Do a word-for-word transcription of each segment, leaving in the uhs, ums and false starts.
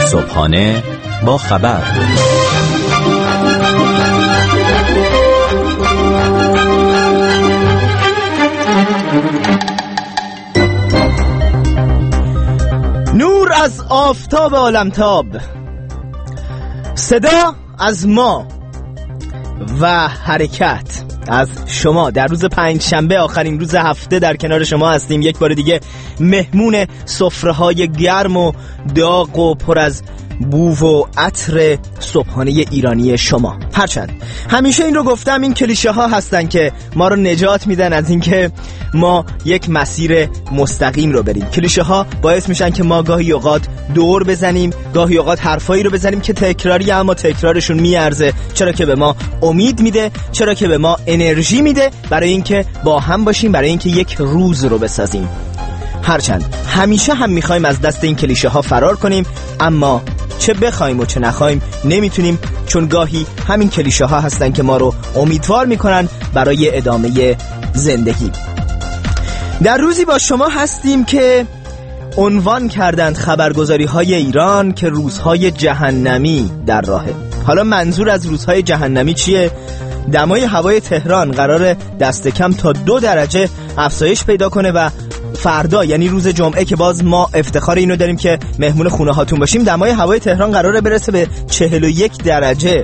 صبحانه با خبر. نور از آفتاب عالمتاب، صدا از ما و حرکت از شما. در روز پنج شنبه، آخرین روز هفته، در کنار شما هستیم. یک بار دیگه مهمون سفره‌های گرم و داغ و پر از بو و عطر صبحانه ایرانی شما. هرچند همیشه این رو گفتم، این کلیشه ها هستن که ما رو نجات میدن از اینکه ما یک مسیر مستقیم رو بریم. کلیشه ها باعث میشن که ما گاهی اوقات دور بزنیم، گاهی اوقات حرفایی رو بزنیم که تکراری، اما تکرارشون میارزه. چرا که به ما امید میده، چرا که به ما انرژی میده برای اینکه با هم باشیم، برای اینکه یک روز رو بسازیم. هرچند همیشه هم میخوایم از دست این کلیشه ها فرار کنیم، اما چه بخوایم و چه نخوایم نمیتونیم، چون گاهی همین کلیشه ها هستن که ما رو امیدوار میکنن برای ادامه زندگی. در روزی با شما هستیم که عنوان کردند خبرگزاری های ایران که روزهای جهنمی در راهه. حالا منظور از روزهای جهنمی چیه؟ دمای هوای تهران قرار دست کم تا دو درجه افزایش پیدا کنه و فردا، یعنی روز جمعه که باز ما افتخار اینو داریم که مهمون خونه هاتون باشیم، دمای هوای تهران قراره برسه به چهل و یک درجه.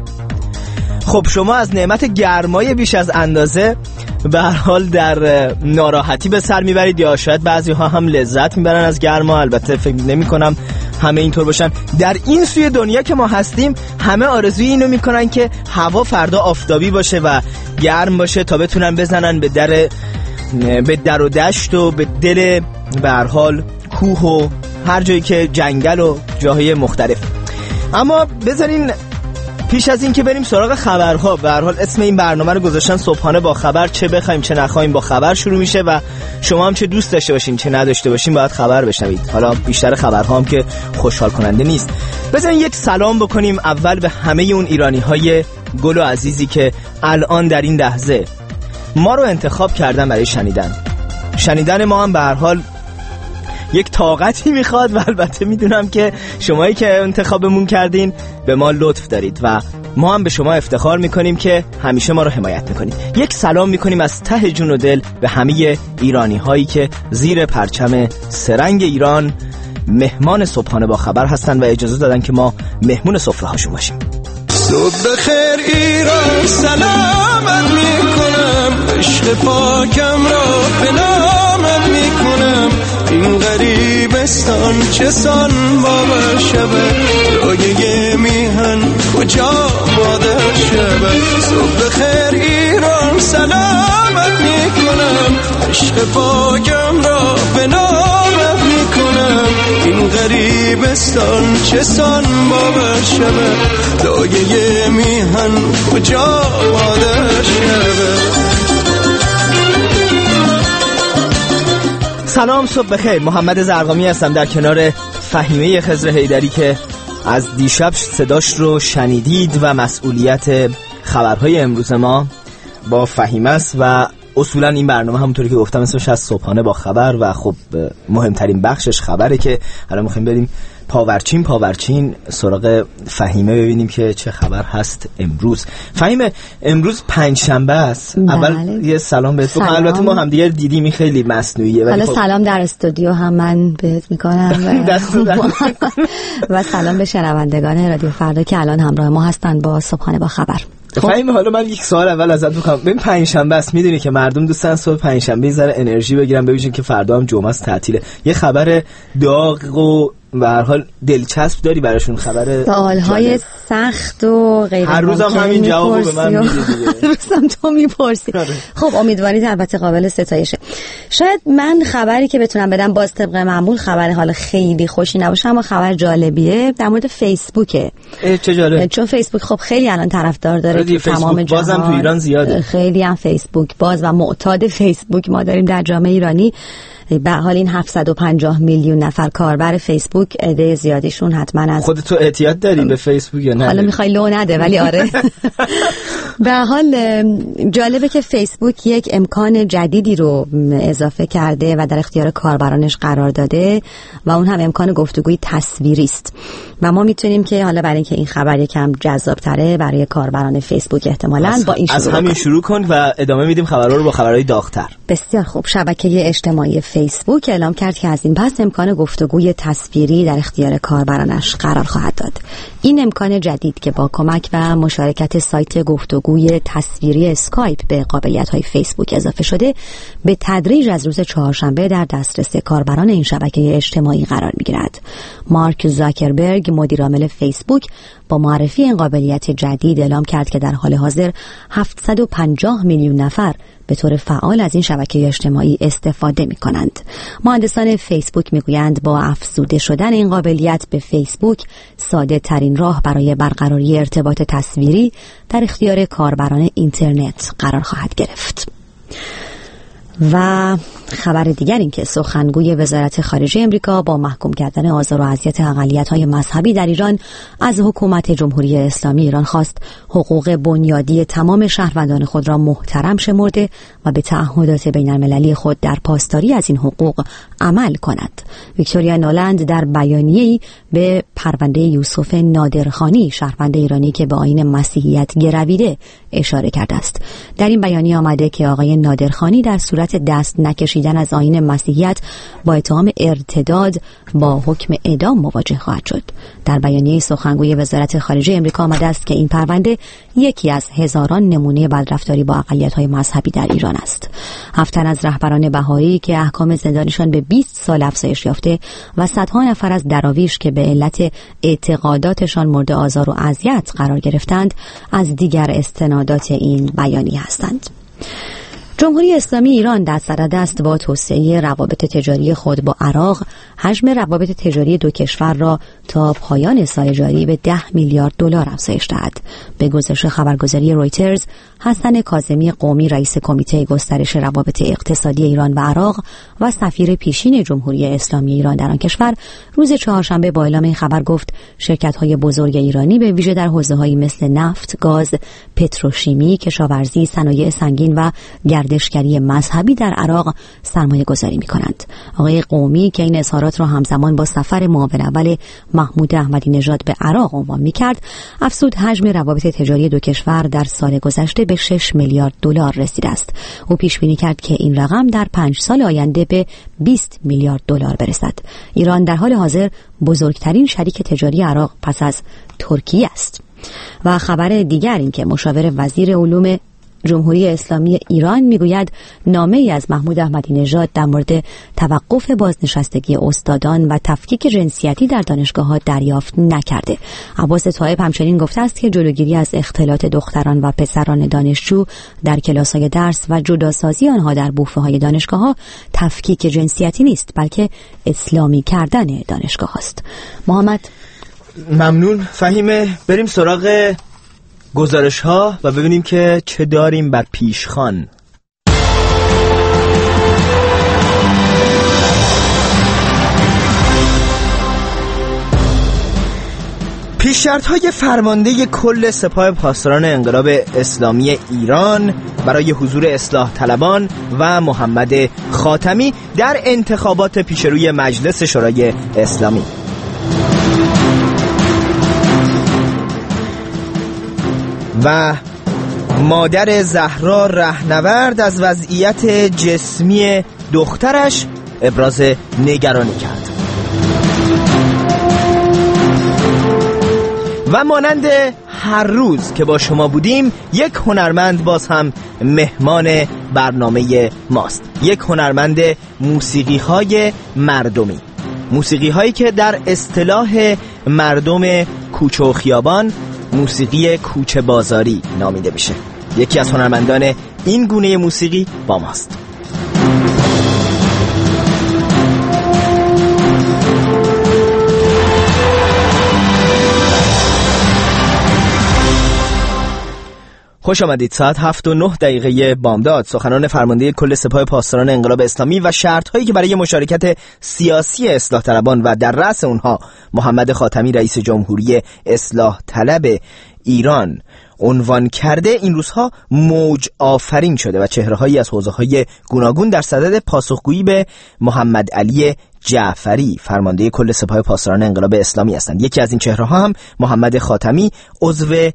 خب شما از نعمت گرمای بیش از اندازه به هر حال در ناراحتی به سر میبرید، یا شاید بعضی ها هم لذت میبرن از گرما. البته فکر نمی کنم همه اینطور باشن. در این سوی دنیا که ما هستیم، همه آرزوی اینو میکنن که هوا فردا آفتابی باشه و گرم باشه تا بتونن بزنن به در به در و دشت و به دل به هر حال کوه و هر جایی که جنگل و جاهای مختلف. اما بذارین پیش از این که بریم سراغ خبرها، به هر حال اسم این برنامه رو گذاشتن صبحانه با خبر. چه بخوایم چه نخوایم با خبر شروع میشه و شما هم چه دوست داشته باشین چه نداشته باشین باید خبر بشنوید. حالا بیشتر خبرها هم که خوشحال کننده نیست. بذارین یک سلام بکنیم اول به همه اون ایرانی های گل و عزیزی که الان در این لحظه ما رو انتخاب کردن برای شنیدن. شنیدن ما هم به هر حال یک طاقتی میخواد و البته میدونم که شمایی که انتخابمون کردین به ما لطف دارید و ما هم به شما افتخار میکنیم که همیشه ما رو حمایت میکنید. یک سلام میکنیم از ته جون و دل به همه ایرانی هایی که زیر پرچم سرنگ ایران مهمان صبحانه با خبر هستن و اجازه دادن که ما مهمون سفره هاشون باشیم. صبح بخیر ایران، سلامت میکنم، عشق پاکم را به نامت میکنم. این غریبستان چه سان بابا شبه، لایه میهن کجا مادر شبه. صبح بخیر ایران، سلامت میکنم، عشق پاکم را به نامت میکنم. این غریبستان چه سان بابا شبه، لایه میهن کجا مادر شبه. سلام، صبح بخیر. محمد زرقامی هستم در کنار فهیمه خضر حیدری که از دیشب صداش رو شنیدید و مسئولیت خبرهای امروز ما با فهیمه است و اصولا این برنامه همونطوری که گفتم اسمش از صبحانه با خبر و خب مهمترین بخشش خبره که الان میخوایم بریم پاورچین پاورچین سراغ فهیمه ببینیم که چه خبر هست امروز. فهیمه، امروز پنج شنبه است. بله. اول یه سلام بهت بگم. البته ما هم دیگه دیدیم، این خیلی مصنوعیه. حالا خب سلام در استودیو هم من بهت میکنم و سلام به شنوندگان رادیو فردا که الان همراه ما هستن با صبحانه با خبر. فهیمه، حالا من یک سوال اول ازت می‌کنم. ببین پنج شنبه است، میدونی که مردم دوستن صبح پنج شنبه ذره انرژی بگیرن، ببینن که فردا هم جمعه است، تعطیله. یه خبر داغ و به هر حال دلچسب داری براشون؟ خبر سوال‌های سخت و غیر ممکن. هر روزم همین جوابو به من میدی دیگه. هر روزم تو میپرسی. خب امیدوارید البته قابل ستایشه. شاید من خبری که بتونم بدم باز طبق معمول خبر حال خیلی خوشی نباشه، اما خبر جالبیه در مورد فیسبوکه. چه جالب. چون فیسبوک خب خیلی الان طرفدار داره تو تمام جهان. بازم تو ایران زیاده. خیلی هم فیسبوک باز و معتاد فیسبوک ما داریم در جامعه ایرانی. به حال این هفتصد و پنجاه میلیون نفر کاربر فیسبوک، عده زیادیشون حتما از خودت تو اعتیاد داری به فیسبوک یا نه؟ حالا میخوای لو نده ولی آره. به حال جالبه که فیسبوک یک امکان جدیدی رو اضافه کرده و در اختیار کاربرانش قرار داده و اون هم امکان گفتگوی تصویری است و ما میتونیم که حالا برای اینکه این خبر یکم جذاب‌تره برای کاربران فیسبوک احتمالاً با این شروع از همین شروع کن و ادامه میدیم خبرها رو با خبرهای داغ‌تر. بسیار خوب. شبکه اجتماعی فیسبوک اعلام کرد که از این پس امکان گفتگوی تصویری در اختیار کاربرانش قرار خواهد داد. این امکان جدید که با کمک و مشارکت سایت گفتگوی تصویری اسکایپ به قابلیت‌های فیسبوک اضافه شده، به تدریج از روز چهارشنبه در دسترس کاربران این شبکه اجتماعی قرار می‌گیرد. مارک زاکربرگ مدیرعامل فیسبوک با معرفی این قابلیت جدید اعلام کرد که در حال حاضر هفتصد و پنجاه میلیون نفر به طور فعال از این شبکه اجتماعی استفاده می کنند. مهندسان فیسبوک می گویند با افزوده شدن این قابلیت به فیسبوک ساده ترین راه برای برقراری ارتباط تصویری در اختیار کاربران اینترنت قرار خواهد گرفت. و خبر دیگر این که سخنگوی وزارت خارجه امریکا با محکوم کردن آزار و اذیت اقلیت‌های مذهبی در ایران از حکومت جمهوری اسلامی ایران خواست حقوق بنیادی تمام شهروندان خود را محترم شمرده و به تعهدات بین‌المللی خود در پاسداری از این حقوق عمل کند. ویکتوریا نولند در بیانیه‌ای به پرونده یوسف نادرخانی شهروند ایرانی که به آیین مسیحیت گرویده اشاره کرده است. در این بیانیه آمده که آقای نادرخانی در صورت دست نکشیدن از آیین مسیحیت با اتهام ارتداد با حکم اعدام مواجه خواهد شد. در بیانیه سخنگوی وزارت خارجه امریکا آمده است که این پرونده یکی از هزاران نمونه بدرفتاری با اقلیت‌های مذهبی در ایران است. هفت تن از رهبران بهایی که احکام زندانشان به بیست سال افزایش یافته و صدها نفر از دراویش که به علت اعتقاداتشان مورد آزار و اذیت قرار گرفتند از دیگر استنادات این بیانیه هستند. جمهوری اسلامی ایران در صدد است با توسعه روابط تجاری خود با عراق حجم روابط تجاری دو کشور را تا پایان سال جاری به ده میلیارد دلار افزایش دهد. به گزارش خبرگزاری رویترز، حسن کاظمی قومی رئیس کمیته گسترش روابط اقتصادی ایران و عراق و سفیر پیشین جمهوری اسلامی ایران در آن کشور روز چهارشنبه با اعلام این خبر گفت شرکت‌های بزرگ ایرانی به ویژه در حوزه‌هایی مثل نفت، گاز، پتروشیمی، کشاورزی، صنایع سنگین و گردشگری مذهبی در عراق سرمایه گذاری می کنند. آقای قومی که این اظهارات را همزمان با سفر معاون اول محمود احمدی نژاد به عراق عنوان می کرد، افزود حجم روابط تجاری دو کشور در سال گذشته به شش میلیارد دلار رسیده است. او پیش بینی کرد که این رقم در پنج سال آینده به بیست میلیارد دلار برسد. ایران در حال حاضر بزرگترین شریک تجاری عراق پس از ترکیه است. و خبر دیگر این که مشاور وزیر علوم جمهوری اسلامی ایران میگوید نامه‌ای از محمود احمدی نژاد در مورد توقف بازنشستگی استادان و تفکیک جنسیتی در دانشگاه‌ها دریافت نکرده. عباس طایب همچنین گفته است که جلوگیری از اختلاط دختران و پسران دانشجو در کلاس‌های درس و جداسازی آنها در بوفه‌های دانشگاه‌ها تفکیک جنسیتی نیست، بلکه اسلامی کردن دانشگاه است. محمد ممنون. فهیمه، بریم سراغ گزارش ها و ببینیم که چه داریم بر پیشخوان. پیش‌شرط های فرمانده کل سپاه پاسداران انقلاب اسلامی ایران برای حضور اصلاح طلبان و محمد خاتمی در انتخابات پیشروی مجلس شورای اسلامی. و مادر زهرا رهنورد از وضعیت جسمی دخترش ابراز نگرانی کرد. و مانند هر روز که با شما بودیم، یک هنرمند باز هم مهمان برنامه ماست. یک هنرمند موسیقی های مردمی، موسیقی هایی که در اصطلاح مردم کوچه و خیابان موسیقی کوچه بازاری نامیده میشه. یکی از هنرمندان این گونه موسیقی با ماست. خوش آمدید. ساعت هفت و نه دقیقه بامداد. سخنان فرمانده کل سپاه پاسداران انقلاب اسلامی و شرط‌هایی که برای مشارکت سیاسی اصلاح طلبان و در رأس اونها محمد خاتمی رئیس جمهوری اصلاح طلب ایران عنوان کرده این روزها موج آفرین شده و چهره‌هایی از حوزه‌های گوناگون در صدد پاسخگویی به محمد علی جعفری فرمانده کل سپاه پاسداران انقلاب اسلامی هستند. یکی از این چهره‌ها هم محمد خاتمی عضو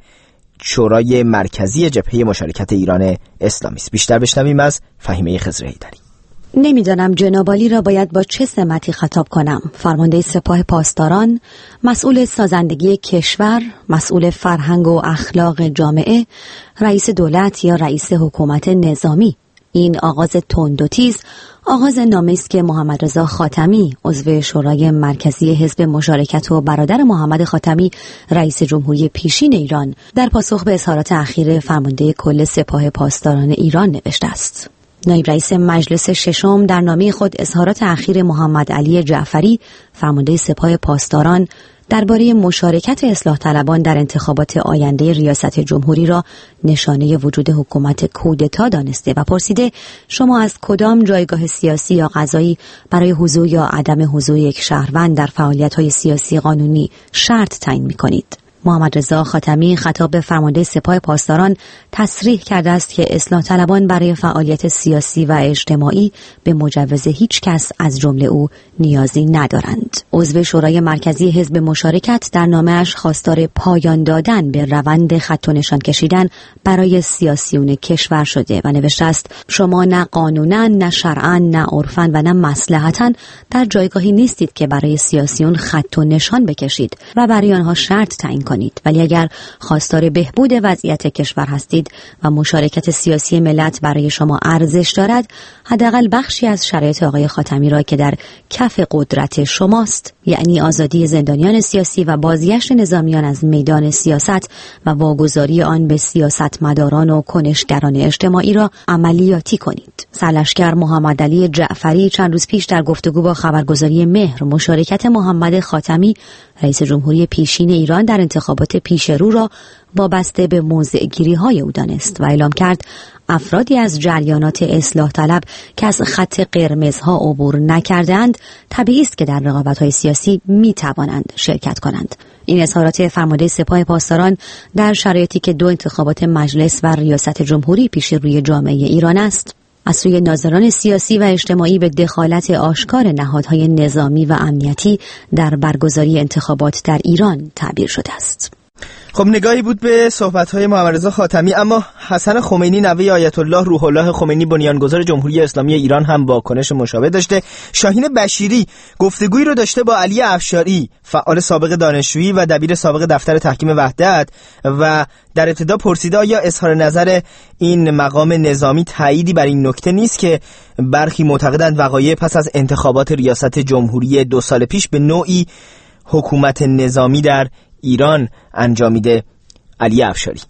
شورای مرکزی جبهه مشارکت ایران اسلامی است. بیشتر بشنویم از فهیمه خضر حیدری. نمیدانم جناب عالی را باید با چه سمتی خطاب کنم. فرمانده سپاه پاسداران، مسئول سازندگی کشور، مسئول فرهنگ و اخلاق جامعه، رئیس دولت یا رئیس حکومت نظامی. این آغاز تند و تیز آغاز نامه‌ای است که محمد رضا خاتمی عضو شورای مرکزی حزب مشارکت و برادر محمد خاتمی رئیس جمهوری پیشین ایران در پاسخ به اظهارات اخیر فرمانده کل سپاه پاسداران ایران نوشته است. نایب رئیس مجلس ششم در نامه خود اظهارات اخیر محمد علی جعفری فرمانده سپاه پاسداران درباره مشارکت اصلاح طلبان در انتخابات آینده ریاست جمهوری را نشانه وجود حکومت کودتا دانسته و پرسیده شما از کدام جایگاه سیاسی یا قضایی برای حضور یا عدم حضور یک شهروند در فعالیت‌های سیاسی قانونی شرط تعیین می‌کنید. محمد رضا خاتمی خطاب به فرمانده سپاه پاسداران تصریح کرده است که اصلاح طلبان برای فعالیت سیاسی و اجتماعی به مجوز هیچ کس از جمله او نیازی ندارند. عضو شورای مرکزی حزب مشارکت در نامه‌اش خواستار پایان دادن به روند خط و نشان کشیدن برای سیاسیون کشور شده و نوشته است شما نه قانونا، نه شرعا، نه عرفا و نه مصلحتا در جایگاهی نیستید که برای سیاسیون خط و نشان بکشید و برای آنها شرط تعیین کنید. ولی اگر خواستار بهبود وضعیت کشور هستید و مشارکت سیاسی ملت برای شما ارزش دارد، حداقل بخشی از شرایط آقای خاتمی را که در کف قدرت شماست، یعنی آزادی زندانیان سیاسی و بازگشت نظامیان از میدان سیاست و واگذاری آن به سیاستمداران و کنشگران اجتماعی را عملیاتی کنید. سرلشکر محمد علی جعفری چند روز پیش در گفتگو با خبرگزاری مهر مشارکت محمد خاتمی رئیس جمهوری پیشین ایران در انتخابات پیش رو را وابسته به موضع‌گیری های او دانست و اعلام کرد افرادی از جریانات اصلاح طلب که از خط قرمزها عبور نکردند طبیعی است که در رقابت‌های سیاسی می‌توانند شرکت کنند. این اظهارات فرمانده سپاه پاسداران در شرایطی که دو انتخابات مجلس و ریاست جمهوری پیش روی جامعه ایران است، از سوی ناظران سیاسی و اجتماعی به دخالت آشکار نهادهای نظامی و امنیتی در برگزاری انتخابات در ایران تعبیر شده است. خب نگاهی بود به صحبت‌های محمد رضا خاتمی، اما حسن خمینی نوه آیت الله روح الله خمینی بنیانگذار جمهوری اسلامی ایران هم واکنش مشابه داشته. شاهین بشیری گفتگویی رو داشته با علی افشاری، فعال سابق دانشجویی و دبیر سابق دفتر تحکیم وحدت، و در ابتدا پرسیده آیا اظهار نظر این مقام نظامی تأییدی بر این نکته نیست که برخی معتقدند وقایع پس از انتخابات ریاست جمهوری دو سال پیش به نوعی حکومت نظامی در ایران انجامیده. علی افشاری: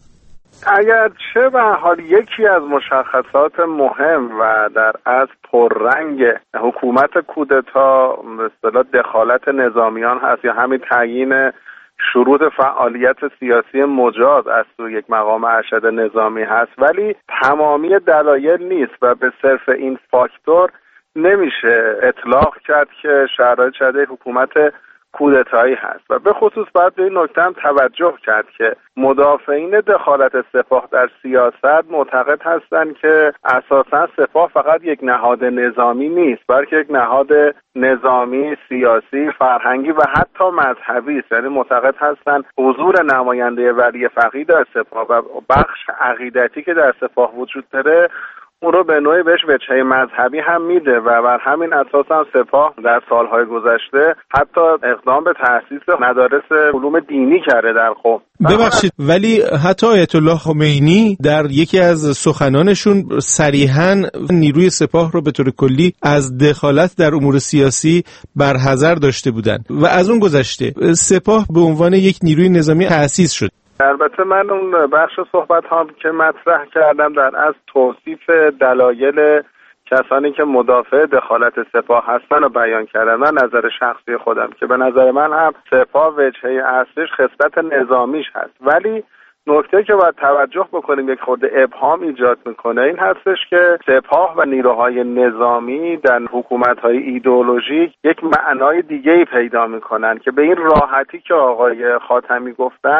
اگرچه به حال یکی از مشخصات مهم و در از پررنگ حکومت کودتا به اصطلاح دخالت نظامیان هست یا همین تعیین شروط فعالیت سیاسی مجاز از سوی یک مقام ارشد نظامی هست، ولی تمامی دلایل نیست و به صرف این فاکتور نمیشه اطلاق کرد که شرایط شده حکومت کودتایی هست. و به خصوص باید به این نکته هم توجه کرد که مدافعین دخالت سپاه در سیاست معتقد هستند که اساساً سپاه فقط یک نهاد نظامی نیست، بلکه یک نهاد نظامی، سیاسی، فرهنگی و حتی مذهبی است. یعنی معتقد هستند حضور نماینده ولی فقیه در سپاه و بخش عقیدتی که در سپاه وجود داره اون رو به نوعی بهش وجهه مذهبی هم میده و بر همین اساس هم سپاه در سالهای گذشته حتی اقدام به تأسیس مدارس علوم دینی کرده در قم. ببخشید ولی حتی آیت الله خمینی در یکی از سخنانشون صریحاً نیروی سپاه رو به طور کلی از دخالت در امور سیاسی برحذر داشته بودند و از اون گذشته سپاه به عنوان یک نیروی نظامی تأسیس شد. البته من اون بخش صحبت هم که مطرح کردم در از توصیف دلایل کسانی که مدافع دخالت سپاه هستن رو بیان کردم. من نظر شخصی خودم که به نظر من هم سپاه وجهه اصلیش خصلت نظامیش هست، ولی نکته که باید توجه بکنیم یک خورده ابهام ایجاد میکنه این هستش که سپاه و نیروهای نظامی در حکومت‌های ایدئولوژیک یک معنای دیگه‌ای پیدا میکنن که به این راحتی که آقای خاتمی گفتن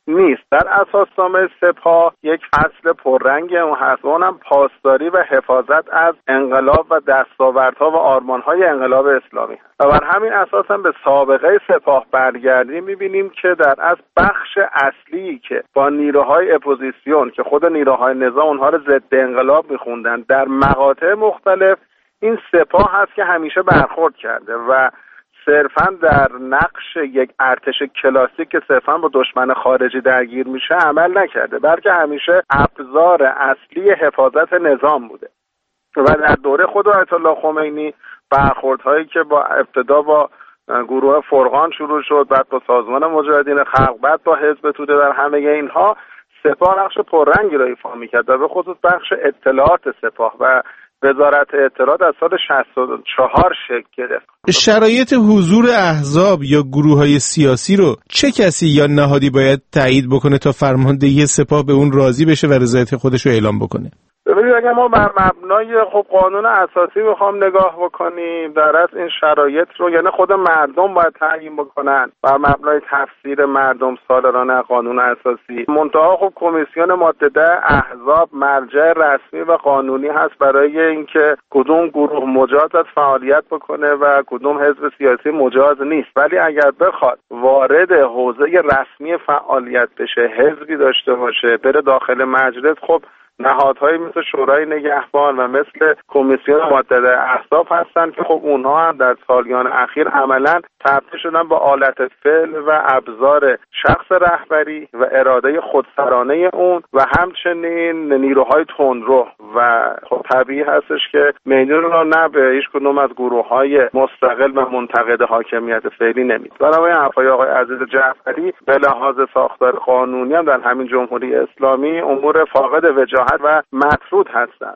نیست. در اساسنامه سپاه یک فصل پررنگ اون هست، اونم پاسداری و حفاظت از انقلاب و دستاوردها و آرمانهای انقلاب اسلامی هست. و بر همین اساس هم به سابقه سپاه برگردیم میبینیم که در از بخش اصلی که با نیروهای اپوزیسیون که خود نیروهای نظام اونها رو ضد انقلاب میخوندن در مقاطع مختلف، این سپاه هست که همیشه برخورد کرده و صرفاً در نقش یک ارتش کلاسیک که صرفاً با دشمن خارجی درگیر میشه عمل نکرده، بلکه همیشه ابزار اصلی حفاظت نظام بوده. و در دوره خود آیت الله خمینی برخوردهایی که با ابتدا با گروه فرقان شروع شد، بعد با سازمان مجاهدین خلق، بعد با حزب توده، در همه اینها سپاه نقش پررنگی را ایفا میکرد و به خصوص بخش اطلاعات سپاه و وزارت اطلاعات از سال شصت و چهار شکل گرفت. شرایط حضور احزاب یا گروه‌های سیاسی رو چه کسی یا نهادی باید تایید بکنه تا فرماندهی سپاه به اون راضی بشه و رضایت خودش رو اعلام بکنه؟ ببینید اگر ما بر مبنای خب قانون اساسی بخوام نگاه بکنیم، در از این شرایط رو یعنی خود مردم باید تعیین بکنن بر مبنای تفسیر مردم سالارانه قانون اساسی. منتها خب کمیسیون ماده ده احزاب مرجع رسمی و قانونی هست برای اینکه کدوم گروه مجاز از فعالیت بکنه و کدوم حزب سیاسی مجاز نیست. ولی اگر بخواد وارد حوزه رسمی فعالیت بشه، حزبی داشته باشه، بره داخل مجلس، خب نهادهایی مثل شورای نگهبان و مثل کمیسیون ماده ده احزاب هستند که خب اونها هم در سالیان اخیر عملاً تبدیل شدن به آلت فعل و ابزار شخص رهبری و اراده خودسرانه اون و همچنین نیروهای تندرو و خب طبیعی هستش که میدون رو نه به هیچ کدوم از گروه‌های مستقل و منتقد حاکمیت فعلی نمید. بنابراین حرفای آقای عزیز جعفری به لحاظ ساختار قانونی هم در همین جمهوری اسلامی امور فاقد وجاهت و مطرود هستند.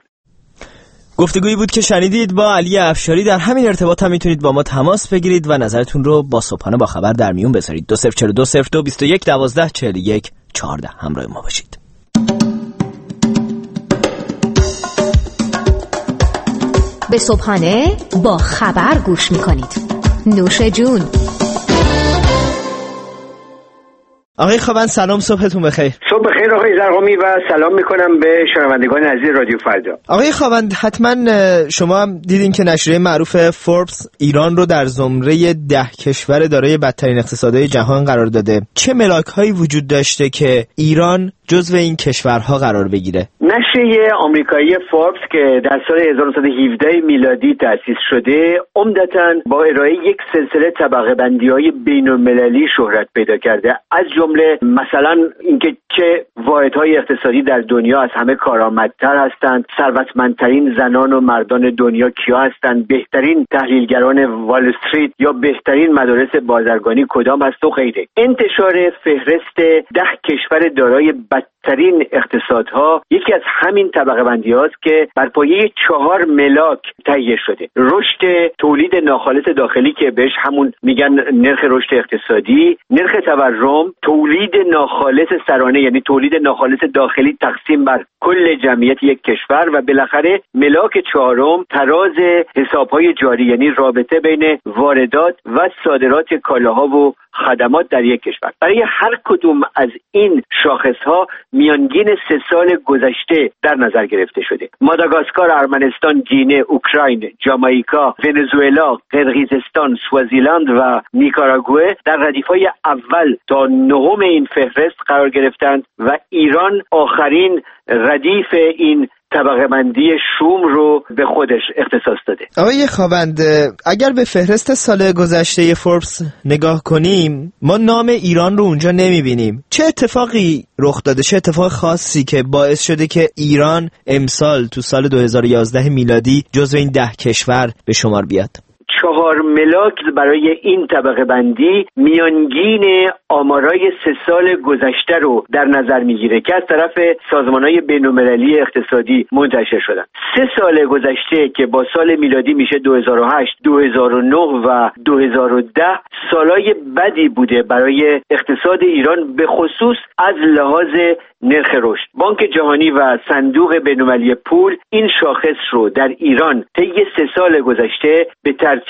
گفتگویی بود که شنیدید با علی افشاری. در همین ارتباط هم میتونید با ما تماس بگیرید و نظرتون رو با صبحانه با خبر در میون بذارید. دو صفر چهار دو صفر دو بیست و یک دوازده چهل و یک چهارده همراه ما باشید. به صبحانه با خبر گوش میکنید. نوش جون. آقای خوابند سلام، صبحتون بخیر. صبح بخیر آقای زرقامی و سلام میکنم به شنوندگان عزیز رادیو فردا. آقای خوابند حتما شما هم دیدین که نشریه معروف فوربس ایران رو در زمره ده کشور دارای بدترین اقتصادهای جهان قرار داده. چه ملاک‌هایی وجود داشته که ایران جزو این کشورها قرار بگیره؟ نشریه آمریکایی فوربس که در سال هزار و نهصد و هفده میلادی تأسیس شده، عمدتاً با ارائه یک سلسله طبقه بندی‌های بین‌المللی شهرت پیدا کرده. از جمله مثلا اینکه چه واحدهای اقتصادی در دنیا از همه کارآمدتر هستند، ثروتمندترین زنان و مردان دنیا کیا هستند، بهترین تحلیلگران وال استریت یا بهترین مدارس بازرگانی کدام است و غیره. انتشار فهرست ده کشور دارای بدترین اقتصادها یکی از همین طبقه بندی هاست که بر پایه چهار ملاک تهیه شده. رشد تولید ناخالص داخلی که بهش همون میگن نرخ رشد اقتصادی، نرخ تورم، تولید ناخالص سرانه یعنی تولید ناخالص داخلی تقسیم بر کل جمعیت یک کشور و بالاخره ملاک چهارم تراز حسابهای جاری یعنی رابطه بین واردات و صادرات کالاها و خدمات در یک کشور. برای هر کدوم از این شاخصها میانگین سه سال گذشته در نظر گرفته شده. ماداگاسکار، ارمنستان، گینه، اوکراین، جامائیکا، ونزوئلا، قرقیزستان، سوازیلند و نیکاراگوئه در ردیف‌های اول تا نهم این فهرست قرار گرفتند و ایران آخرین ردیف این طبقه بندی شوم رو به خودش اختصاص داده. آقای خوابند اگر به فهرست سال گذشته فوربس نگاه کنیم ما نام ایران رو اونجا نمیبینیم. چه اتفاقی رخ داده؟ چه اتفاق خاصی که باعث شده که ایران امسال تو سال دو هزار و یازده میلادی جزو این ده کشور به شمار بیاد؟ چهار ملاک برای این طبقه بندی میانگین آمارای سه سال گذشته رو در نظر میگیره که از طرف سازمانهای بین‌المللی اقتصادی منتشر شدن. سه سال گذشته که با سال میلادی میشه دو هزار و هشت، دو هزار و نه و دو هزار و ده سالای بدی بوده برای اقتصاد ایران به خصوص از لحاظ نرخ رشد. بانک جهانی و صندوق بین‌المللی پول این شاخص رو در ایران طی سه سال گذشته به ترتیب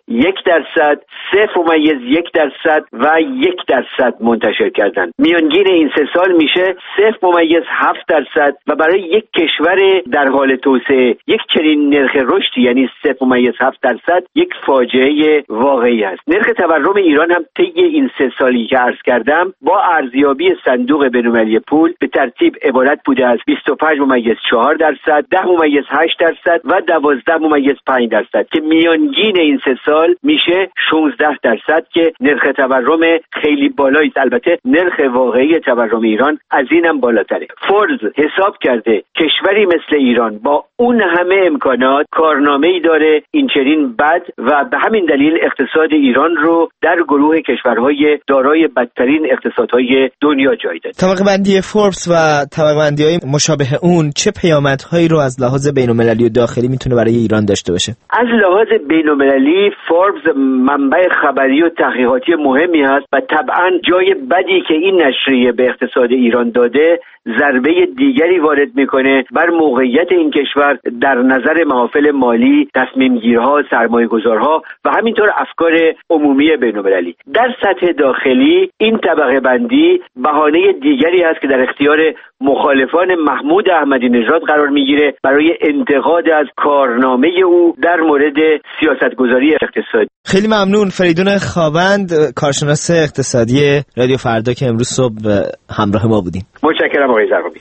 یک درصد، صفر ممیز یک درصد و یک درصد منتشر کردن. میانگین این سه سال میشه صفر ممیز هفت درصد و برای یک کشور در حال توسعه یک چنین نرخ رشدی یعنی صفر ممیز هفت درصد یک فاجعه واقعی است. نرخ تورم ایران هم طی این سه سالی که عرض کردم با ارزیابی صندوق بین‌المللی پول به ترتیب عبارت بوده از بیست و پنج ممیز چهار درصد، ده ممیز هشت درصد و دوازده ممیز پنج درصد که میانگین این سه سال میشه شانزده درصد که نرخ تورم خیلی بالایی است. البته نرخ واقعی تورم ایران از اینم بالاتره. فوربس حساب کرده کشوری مثل ایران با اون همه امکانات کارنامه‌ای داره این چنین بد و به همین دلیل اقتصاد ایران رو در گروه کشورهای دارای بدترین اقتصادهای دنیا جای داده. طبقه بندی فوربس و طبقه بندی‌های مشابه اون چه پیامدهایی رو از لحاظ بین‌المللی و داخلی میتونه برای ایران داشته باشه؟ از لحاظ بین‌المللی فوربس منبع خبری و تحقیقاتی مهمی هست و طبعا جای بدی که این نشریه به اقتصاد ایران داده ضربه دیگری وارد میکنه بر موقعیت این کشور در نظر محافل مالی، تصمیم گیرها، سرمایه گذارها و همینطور افکار عمومی بین‌المللی. در سطح داخلی این طبقه بندی بهانه دیگری است که در اختیار مخالفان محمود احمدی نژاد قرار میگیره برای انتقاد از کارنامه او در مورد سیاستگذاری اقتصادی. خیلی ممنون. فریدون خاوند، کارشناس اقتصادی رادیو فردا که امروز صبح همراه ما بودیم. متشکرم آقای زرقامی.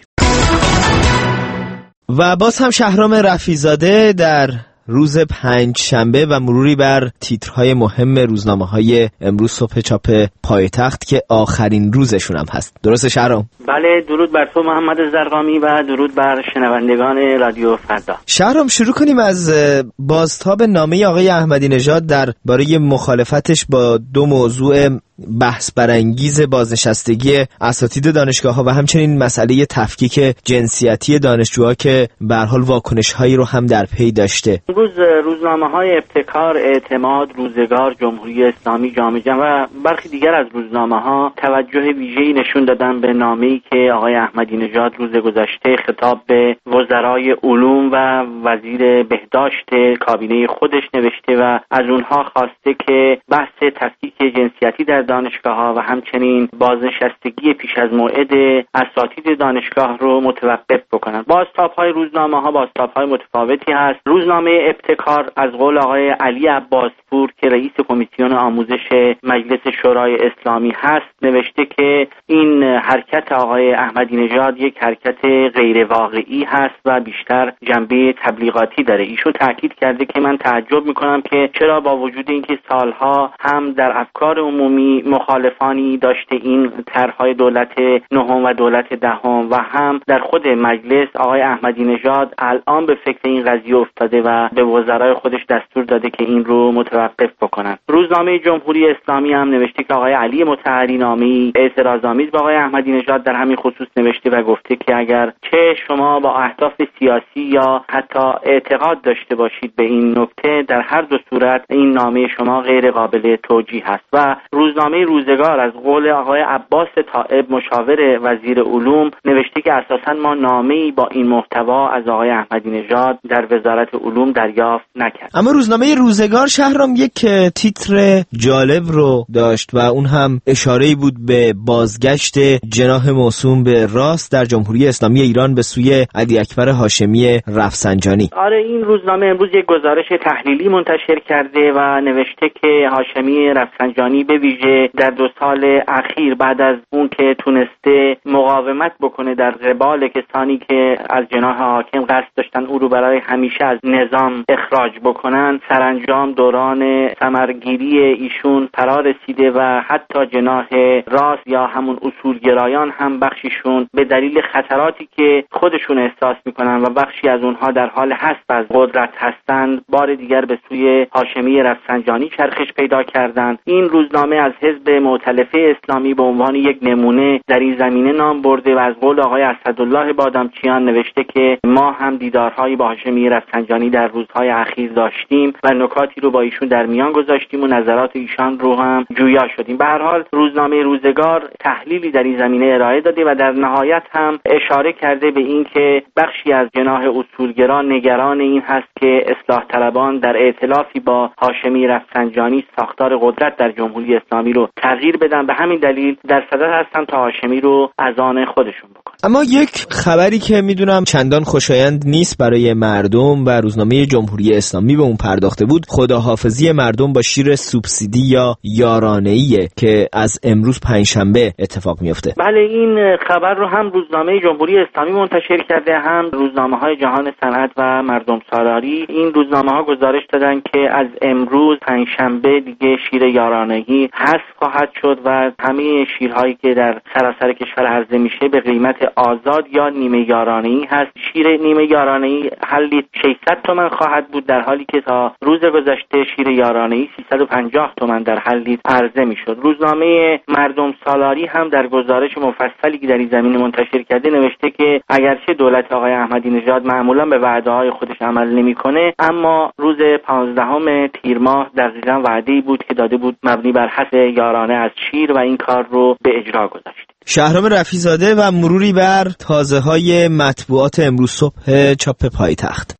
و باز هم شهرام رفیع‌زاده در روز پنج شنبه و مروری بر تیترهای مهم روزنامه‌های امروز صبح چاپ پایتخت که آخرین روزشون هم هست. درسته شهرام؟ بله، درود بر تو محمد زرقامی و درود بر شنوندگان رادیو فردا. شهرام، شروع کنیم از بازتاب نامه آقای احمدی نژاد درباره مخالفتش با دو موضوع بحث برانگیز بازنشستگی اساتید دانشگاه‌ها و همچنین مسئله تفکیک جنسیتی دانشجوها که به هر حال واکنش‌هایی رو هم در پی داشته. امروز روزنامه‌های ابتکار، اعتماد، روزگار، جمهوری اسلامی، جامعه جمع و برخی دیگر از روزنامه‌ها توجه ویژه‌ای نشون دادن به نامه‌ای که آقای احمدی نژاد روز گذشته خطاب به وزرای علوم و وزیر بهداشت کابینه خودش نوشته و از اونها خواسته که بحث تفکیک جنسیتی در دانشگاه‌ها و همچنین بازنشستگی پیش از موعد اساتید دانشگاه رو متوقف بکنن. بازتاب‌های روزنامه‌ها بازتاب‌های متفاوتی هست. روزنامه ابتکار از قول آقای علی عباسپور که رئیس کمیسیون آموزش مجلس شورای اسلامی هست نوشته که این حرکت آقای احمدی نژاد یک حرکت غیر واقعی هست و بیشتر جنبه تبلیغاتی داره. ایشون تاکید کرده که من تعجب می‌کنم که چرا با وجود اینکه سالها هم در افکار عمومی مخالفانی داشته این طرح‌های دولت نهم و دولت دهم و هم در خود مجلس آقای احمدی نژاد الان به فکر این قضیه افتاده و به وزرای خودش دستور داده که این رو متوقف بکنن. روزنامه جمهوری اسلامی هم نوشته که آقای علی مطهری نامه‌ای اعتراض‌آمیز به آقای احمدی نژاد در همین خصوص نوشته و گفته که اگر چه شما با اهداف سیاسی یا حتی اعتقاد داشته باشید به این نکته، در هر دو صورت این نامه شما غیر قابل توجیه است. و روزنامه روزگار از قول آقای عباس طائب مشاور وزیر علوم نوشته که اساساً ما نامه‌ای با این محتوا از آقای احمدی نژاد در وزارت علوم دریافت نکرد. اما روزنامه روزگار شهرام یک تیتر جالب رو داشت و اون هم اشاره‌ای بود به بازگشت جناح موسوم به راست در جمهوری اسلامی ایران به سوی علی اکبر هاشمی رفسنجانی. آره، این روزنامه امروز یک گزارش تحلیلی منتشر کرده و نوشته که هاشمی رفسنجانی به ویژه در دو سال اخیر بعد از اون که تونسته مقاومت بکنه در قبال کسانی که از جناح حاکم قصد داشتن او رو برای همیشه از نظام اخراج بکنن، سرانجام دوران ثمرگیری ایشون فرا رسیده و حتی جناح راست یا همون اصولگرایان هم بخشیشون به دلیل خطراتی که خودشون احساس میکنن و بخشی از اونها در حال حذف از قدرت هستند بار دیگر به سوی هاشمی رفسنجانی چرخش پیدا کردند. این روزنامه از حزب مؤتلفه اسلامی به عنوان یک نمونه در این زمینه نام برده و از قول آقای اسدالله بادامچیان نوشته که ما هم دیدارهایی با هاشمی رفسنجانی در روزهای اخیر داشتیم و نکاتی رو با ایشون در میان گذاشتیم و نظرات ایشان رو هم جویا شدیم. به هر حال روزنامه روزگار تحلیلی در این زمینه ارائه داده و در نهایت هم اشاره کرده به این که بخشی از جناح اصولگرا نگران این هست که اصلاح طلبان در ائتلافی با هاشمی رفسنجانی ساختار قدرت در جمهوری اسلامی رو تغییر بدن. به همین دلیل در صدد هستن تا هاشمی رو از آن خودشون بکنن. اما یک خبری که میدونم چندان خوشایند نیست برای مردم و روزنامه جمهوری اسلامی به اون پرداخته بود، خداحافظی مردم با شیر سوبسیدی یا یارانه‌ایه که از امروز پنجشنبه اتفاق میفته. بله، این خبر رو هم روزنامه جمهوری اسلامی منتشر کرده، هم روزنامه‌های جهان صنعت و مردم سالاری. این روزنامه‌ها گزارش دادن که از امروز پنجشنبه دیگه شیر یارانه‌ای حذف خواهد شد و همه شیرهایی که در سراسر کشور عرضه میشه به قیمت آزاد یا نیمه یارانه‌ای هست. شیر نیمه یارانه‌ای هر لیتر ششصد تومان خواهد بود، در حالی که تا روز گذشته شیر یارانه‌ای سیصد و پنجاه تومان در هر لیتر عرضه میشد. روزنامه مردم سالاری هم در گزارش مفصلی که در این زمینه منتشر کرده نوشته که اگرچه دولت آقای احمدی نژاد معمولا به وعده‌های خودش عمل نمی‌کنه، اما روز پانزدهم تیر ماه دقیقاً وعده‌ای بود که داده بود مبنی بر حذف یارانه از شیر و این کار رو به اجرا گذاشت. شهرام رفیع‌زاده و مروری بر تازه‌های مطبوعات امروز صبح چاپ پایتخت.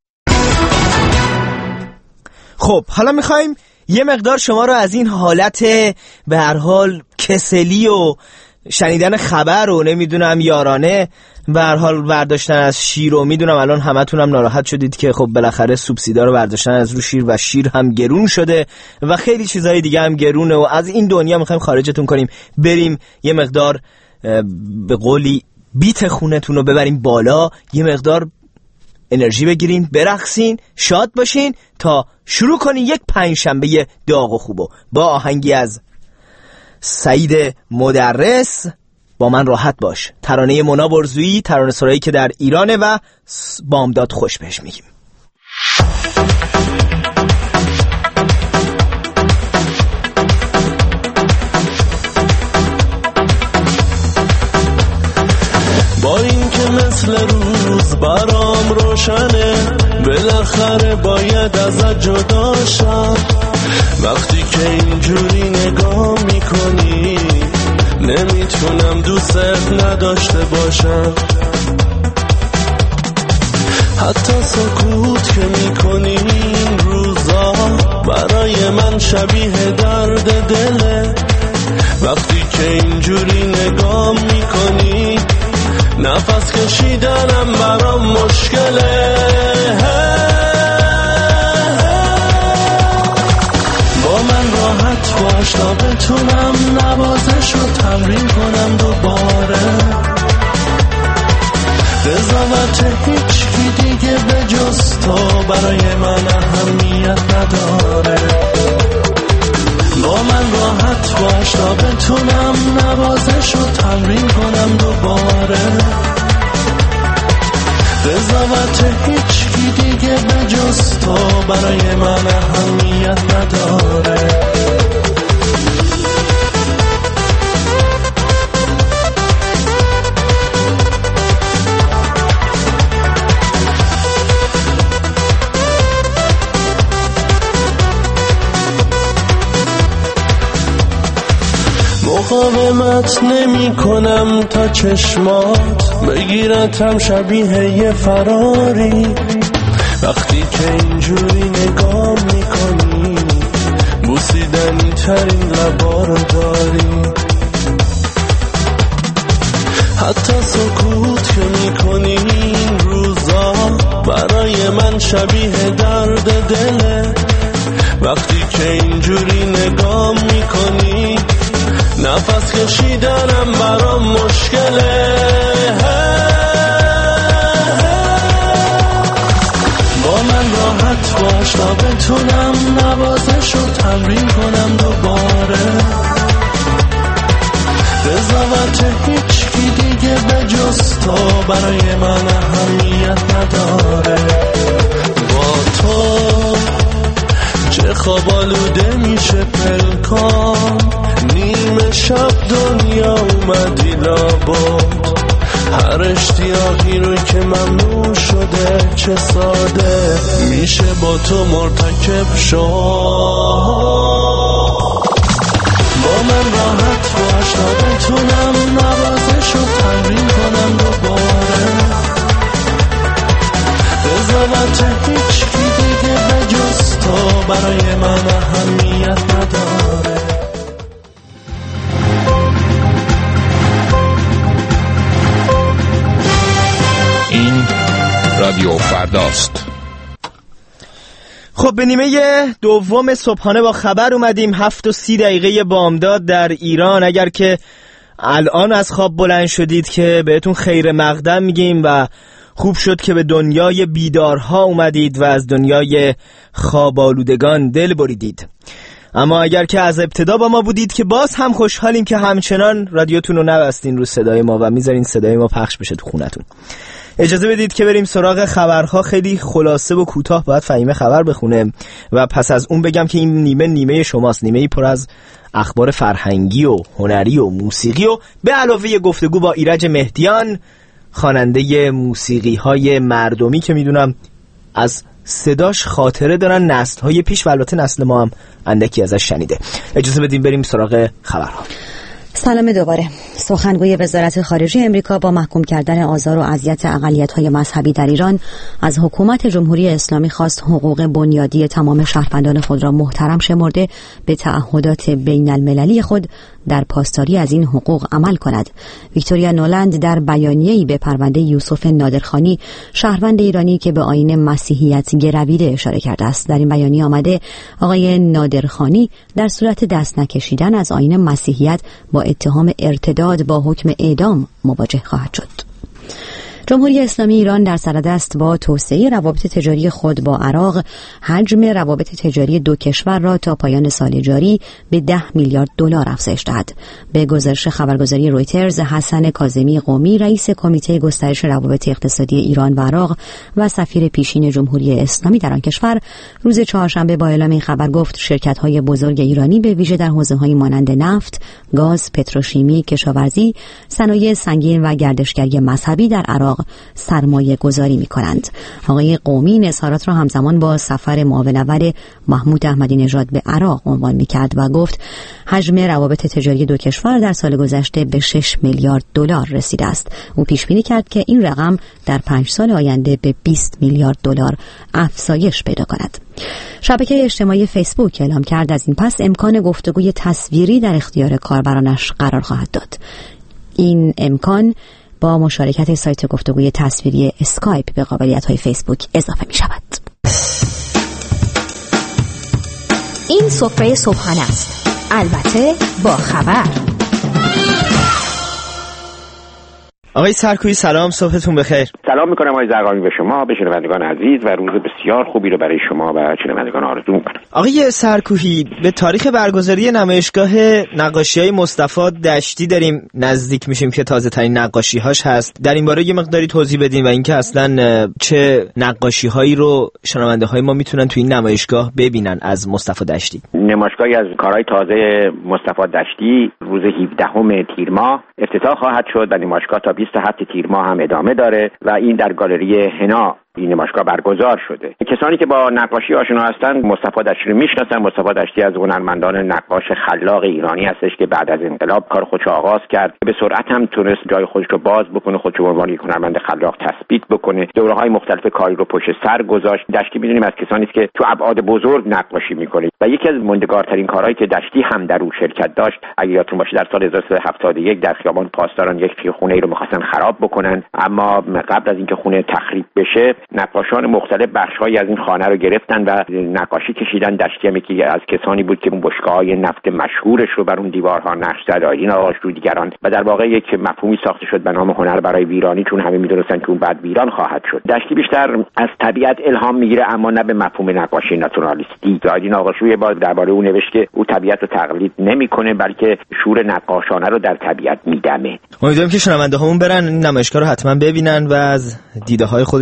خب حالا می‌خوایم یه مقدار شما رو از این حالت به هر حال کسلی و شنیدن خبر و نمیدونم یارانه به هر حال برداشتن از شیر و میدونم الان همتون هم ناراحت شدید که خب بالاخره سوبسیدا رو برداشتن از رو شیر و شیر هم گرون شده و خیلی چیزهای دیگه هم گرونه و از این دنیا میخوایم خارجتون کنیم، بریم یه مقدار به قولی بیت خونتون رو ببریم بالا، یه مقدار انرژی بگیرین، برقصین، شاد باشین تا شروع کنین یک پنجشنبه داغ و خوبو با آهنگی از سعید مدرس با من راحت باش، ترانه مونا برزویی، ترانه سرایی که در ایرانه و بامداد خوش بهش میگیم. با این که مثل روز برام روشنه، بالاخره باید ازت جدا شم. وقتی که اینجوری نگاه میکنی نمیتونم دوست نداشته باشم. حتی سکوت که میکنی این روزا برای من شبیه درد دله. وقتی که اینجوری نگاه میکنی نفس کشیدنم برام مشکله. با من راحت باش تا بتونم نوازش رو تمرین کنم دوباره. قضاوت هیچ کی دیگه به جز تو برای من اهمیت نداره. با من راحت باش تا بتونم نوازش رو تمرین کنم دوباره. قضاوت هیچ کی دیگه به جز تو برای من اهمیت نداره. مقاومت نمی کنم تا چشمات بگیرتم شبیه یه فراری. وقتی که اینجوری نگاه می کنی بوسیدنی ترین لبا رو داری. حتی سکوت که می کنی این روزا برای من شبیه درد دله. وقتی که اینجوری نگاه می کنی نفس کشیدنم برام مشکله. با من راحت باش تا بتونم نوازش رو تمرین کنم دوباره. قضاوت هیچ کی دیگه به جز تو برای من اهمیت نداره. با تو چه خواب آلوده میشه پلکان، هر اشتیاقی رو که ممنوع شده چه ساده میشه با تو مرتکب شد. با من راحت باش تا بتونم نوازش رو تمرین کنم دوباره. قضاوت هیچ کی دیگه به جز تو برای من اهمیت نداره. این رادیو فرداست. خب به نیمه دوم صبحانه با خبر اومدیم. هفت و سی دقیقه بامداد در ایران. اگر که الان از خواب بلند شدید که بهتون خیر مقدم میگیم و خوب شد که به دنیای بیدارها اومدید و از دنیای خواب آلودگان دل بریدید. اما اگر که از ابتدا با ما بودید که باز هم خوشحالیم که همچنان رادیوتون رو نبستین رو صدای ما و میذارین صدای ما پخش بشه تو خونتون. اجازه بدید که بریم سراغ خبرها. خیلی خلاصه و کوتاه باید فهیمه خبر بخونه و پس از اون بگم که این نیمه نیمه شماست، نیمه پر از اخبار فرهنگی و هنری و موسیقی و به علاوه گفتگو با ایرج مهدیان، خواننده موسیقی های مردمی که میدونم از صداش خاطره دارن نسل‌های پیش و البته نسل ما هم اندکی ازش شنیده. اجازه بدیم بریم سراغ خبرها. سلام دوباره. سخنگوی وزارت خارجه امریکا با محکوم کردن آزار و اذیت اقلیت‌های مذهبی در ایران از حکومت جمهوری اسلامی خواست حقوق بنیادی تمام شهروندان خود را محترم شمرده به تعهدات بین المللی خود در پاسداری از این حقوق عمل کند. ویکتوریا نولند در بیانیه‌ای به پرونده یوسف نادرخانی، شهروند ایرانی که به آیین مسیحیت گرویده، اشاره کرده است. در این بیانیه آمده آقای نادرخانی در صورت دست نکشیدن از آیین مسیحیت با اتهام ارتداد با حکم اعدام مواجه خواهد شد. جمهوری اسلامی ایران در سردست با توسعه روابط تجاری خود با عراق حجم روابط تجاری دو کشور را تا پایان سال جاری به ده میلیارد دلار افزایش دهد. به گزارش خبرگزاری رویترز، حسن کاظمی قمی، رئیس کمیته گسترش روابط اقتصادی ایران و عراق و سفیر پیشین جمهوری اسلامی در آن کشور، روز چهارشنبه با اعلام این خبر گفت شرکت‌های بزرگ ایرانی به ویژه در حوزه‌های مانند نفت، گاز، پتروشیمی، کشاورزی، صنایع سنگین و گردشگری مذهبی در عراق سرمایه گذاری می کنند. آقای قومی این اظهارات را همزمان با سفر معاون اول محمود احمدی نژاد به عراق عنوان می کرد و گفت حجم روابط تجاری دو کشور در سال گذشته به شش میلیارد دلار رسیده است. او پیش بینی کرد که این رقم در پنج سال آینده به بیست میلیارد دلار افزایش پیدا کند. شبکه اجتماعی فیسبوک اعلام کرد از این پس امکان گفتگوی تصویری در اختیار کاربرانش قرار خواهد داد. این امکان با مشارکت سایت گفتگوی تصویری اسکایپ به قابلیت‌های فیسبوک اضافه می شود. این سفره صبحانه است، البته با خبر. آقای سرکویی سلام، صبحتون بخیر. سلام میکنم آقای زرقامی به شما، به شنوندگان عزیز، و روز بسیار خوبی رو برای شما و شنوندگان آرزو میکنم. آقای سرکویی، به تاریخ برگزاری نمایشگاه نقاشی‌های مصطفی دشتی داریم نزدیک میشیم که تازه ترین نقاشی‌هاش هست. در این باره یه مقداری توضیح بدین و اینکه اصلا چه نقاشی‌هایی رو شنونده‌های ما میتونن تو این نمایشگاه ببینن از مصطفی دشتی. نمایشگاهی از کارهای تازه مصطفی دشتی روز هفدهم تیر ماه افتتاح خواهد شد و نمایشگاه تا بیست و هفت تیر ماه هم ادامه داره و این در گالری هنا این نمایشگاه برگزار شده. کسانی که با نقاشی آشنا هستند مصطفی دشتی رو میشناسن. مصطفی دشتی از هنرمندان نقاش خلاق ایرانی هستش که بعد از انقلاب کار خودش آغاز کرد. به سرعت هم تونست جای خودش رو باز بکنه، خودش رو به عنوان یک هنرمند خلاق تثبیت بکنه. دوره‌های مختلف کاری رو پشت سر گذاشت. دشتی می‌دونیم از کسانی است که تو ابعاد بزرگ نقاشی می‌کنه و یکی از موندگارترین کارهایی که دشتی هم در اون شرکت داشت، اگه یادتون باشه در سال هزار و سیصد و هفتاد و یک در خیابان پاسداران یک خونه ای رو می‌خواستن خراب بکنن، اما قبل از اینکه خونه تخریب بشه نقاشان مختلف بخش‌هایی از این خانه رو گرفتن و نقاشی کشیدن. دشتی هم یکی از کسانی بود که اون بشکه‌های نفت مشهورش رو بر اون دیوارها نقش زد، آیین آقاش رو دیگران، و در واقع یک مفهومی ساخته شد به نام هنر برای ویرانی، چون همه می‌دونستن که اون بعد ویران خواهد شد. دشتی بیشتر از طبیعت الهام می‌گیره اما نه به مفهوم نقاشی ناتورالیستی. آیین آقاش رو یه بار درباره اون نوشت که او طبیعت رو تقلید نمی‌کنه بلکه شور نقاشانه رو در طبیعت می‌دمه. امیدوارم که شنونده‌هامون برن این نمایشگاه رو حتما ببینن و از دیده‌های خودشون لذت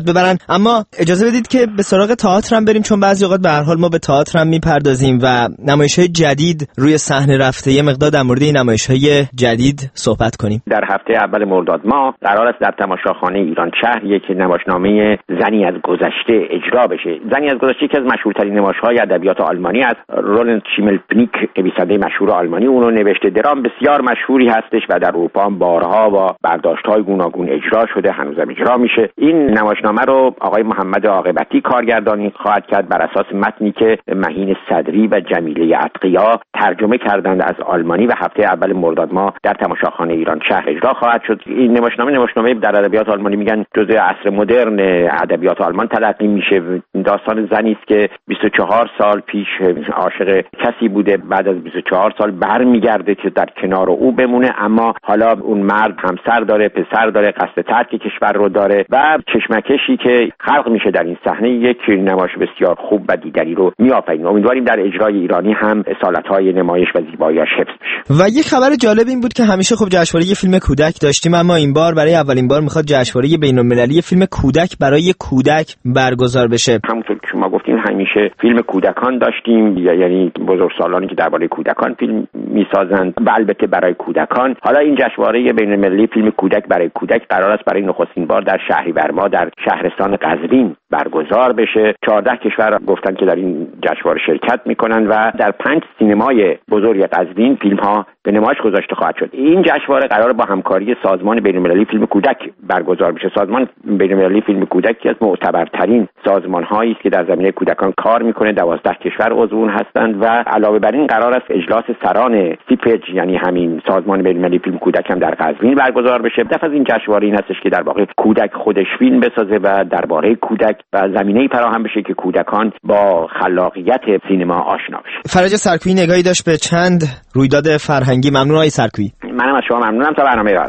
ببرن. اما اجازه بدید که به سراغ تئاتر هم بریم، چون بعضی اوقات به هر حال ما به تئاتر هم میپردازیم و نمایش‌های جدید روی صحنه رفته. یه مقدار در مورد این نمایش‌های جدید صحبت کنیم. در هفته اول مرداد ماه قرار است در تماشاخانه ایران شهر یک نمایشنامه زنی از گذشته اجرا بشه. زنی از گذشته که از مشهورترین نمایش‌های ادبیات آلمانی است. رولند شیملپنیک نویسنده مشهور آلمانی اون رو نوشته. درام بسیار مشهوری هستش و در اروپا هم بارها با برداشت‌های گوناگون اجرا شده، هنوزم اجرا میشه. این نمایشنامه رو آقای محمد عاقبتی کارگردانی خواهد کرد بر اساس متنی که مهین صدری و جمیله اتقیا ترجمه کردند از آلمانی و هفته اول مرداد ماه در تماشاخانه ایران شهر اجرا خواهد شد. این نمایشنامه نمایشنامه در ادبیات آلمانی میگن جزء عصر مدرن ادبیات آلمان تلقی میشه. داستان زنی است که بیست و چهار سال پیش عاشق کسی بوده، بعد از بیست و چهار سال برمیگرده که در کنار او بمونه، اما حالا اون مرد همسر داره، پسر داره، قصد ترک کشور رو داره و کشمکشی که خلق میشه در این صحنه یک نمایش بسیار خوب و دیگری رو میآفرینه. امیدواریم در اجرای ایرانی هم اصالت‌های نمایش و زیبایی‌اش حفظ بشه. و یک خبر جالب این بود که همیشه خب جشنواره فیلم کودک داشتیم، اما این بار برای اولین بار میخواد جشنواره بین‌المللی فیلم کودک برای کودک برگزار بشه. همونطور که شما گفتین همیشه فیلم کودکان داشتیم، یعنی بزرگسالانی که درباره کودکان فیلم میسازند و البته برای کودکان. حالا این جشنواره بین‌المللی فیلم کودک برای کودک قرار است برای نخستین بار در شهریور ماه در شهرستان قزوین برگزار بشه. چهارده کشور گفتن که در این جشنواره شرکت میکنن و در پنج سینمای بزرگ قزوین فیلم ها به نمایش گذاشته خواهد شد. این جشنواره قرار با همکاری سازمان بین‌المللی فیلم کودک برگزار بشه. سازمان بین‌المللی فیلم کودک که از معتبرترین سازمان‌هایی است که در زمینه کودکان کار میکنه. دوازده کشور عضو اون هستند و علاوه بر این قرار است اجلاس سران سیپج یعنی همین سازمان بین‌المللی فیلم کودک هم در قزوین برگزار بشه. هدف از این جشنواره این هستش که در واقع کودک خودش فیلم بسازه و درباره کودک و زمینه‌ای فراهم بشه که کودکان با خلاقیت سینما آشنا بشن. فرج سرکویی نگاهی داشت به چند رویداد فرهنگی. ممنون آقای سرکویی. منم از شما ممنونم. تا برنامه بعد.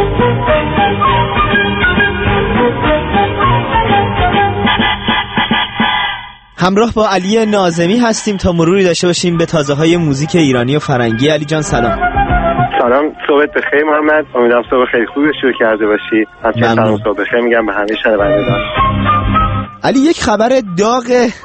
همراه با علی ناظمی هستیم تا مروری داشته باشیم به تازه‌های موزیک ایرانی و فرنگی. علی جان سلام. سلام، صبحت بخیر محمد. امیدوارم صبح خیلی خوبی شروع کرده باشی. همچنین سلام صبح بخیر میگم به همه شنوندگان. علی، یک خبر داغ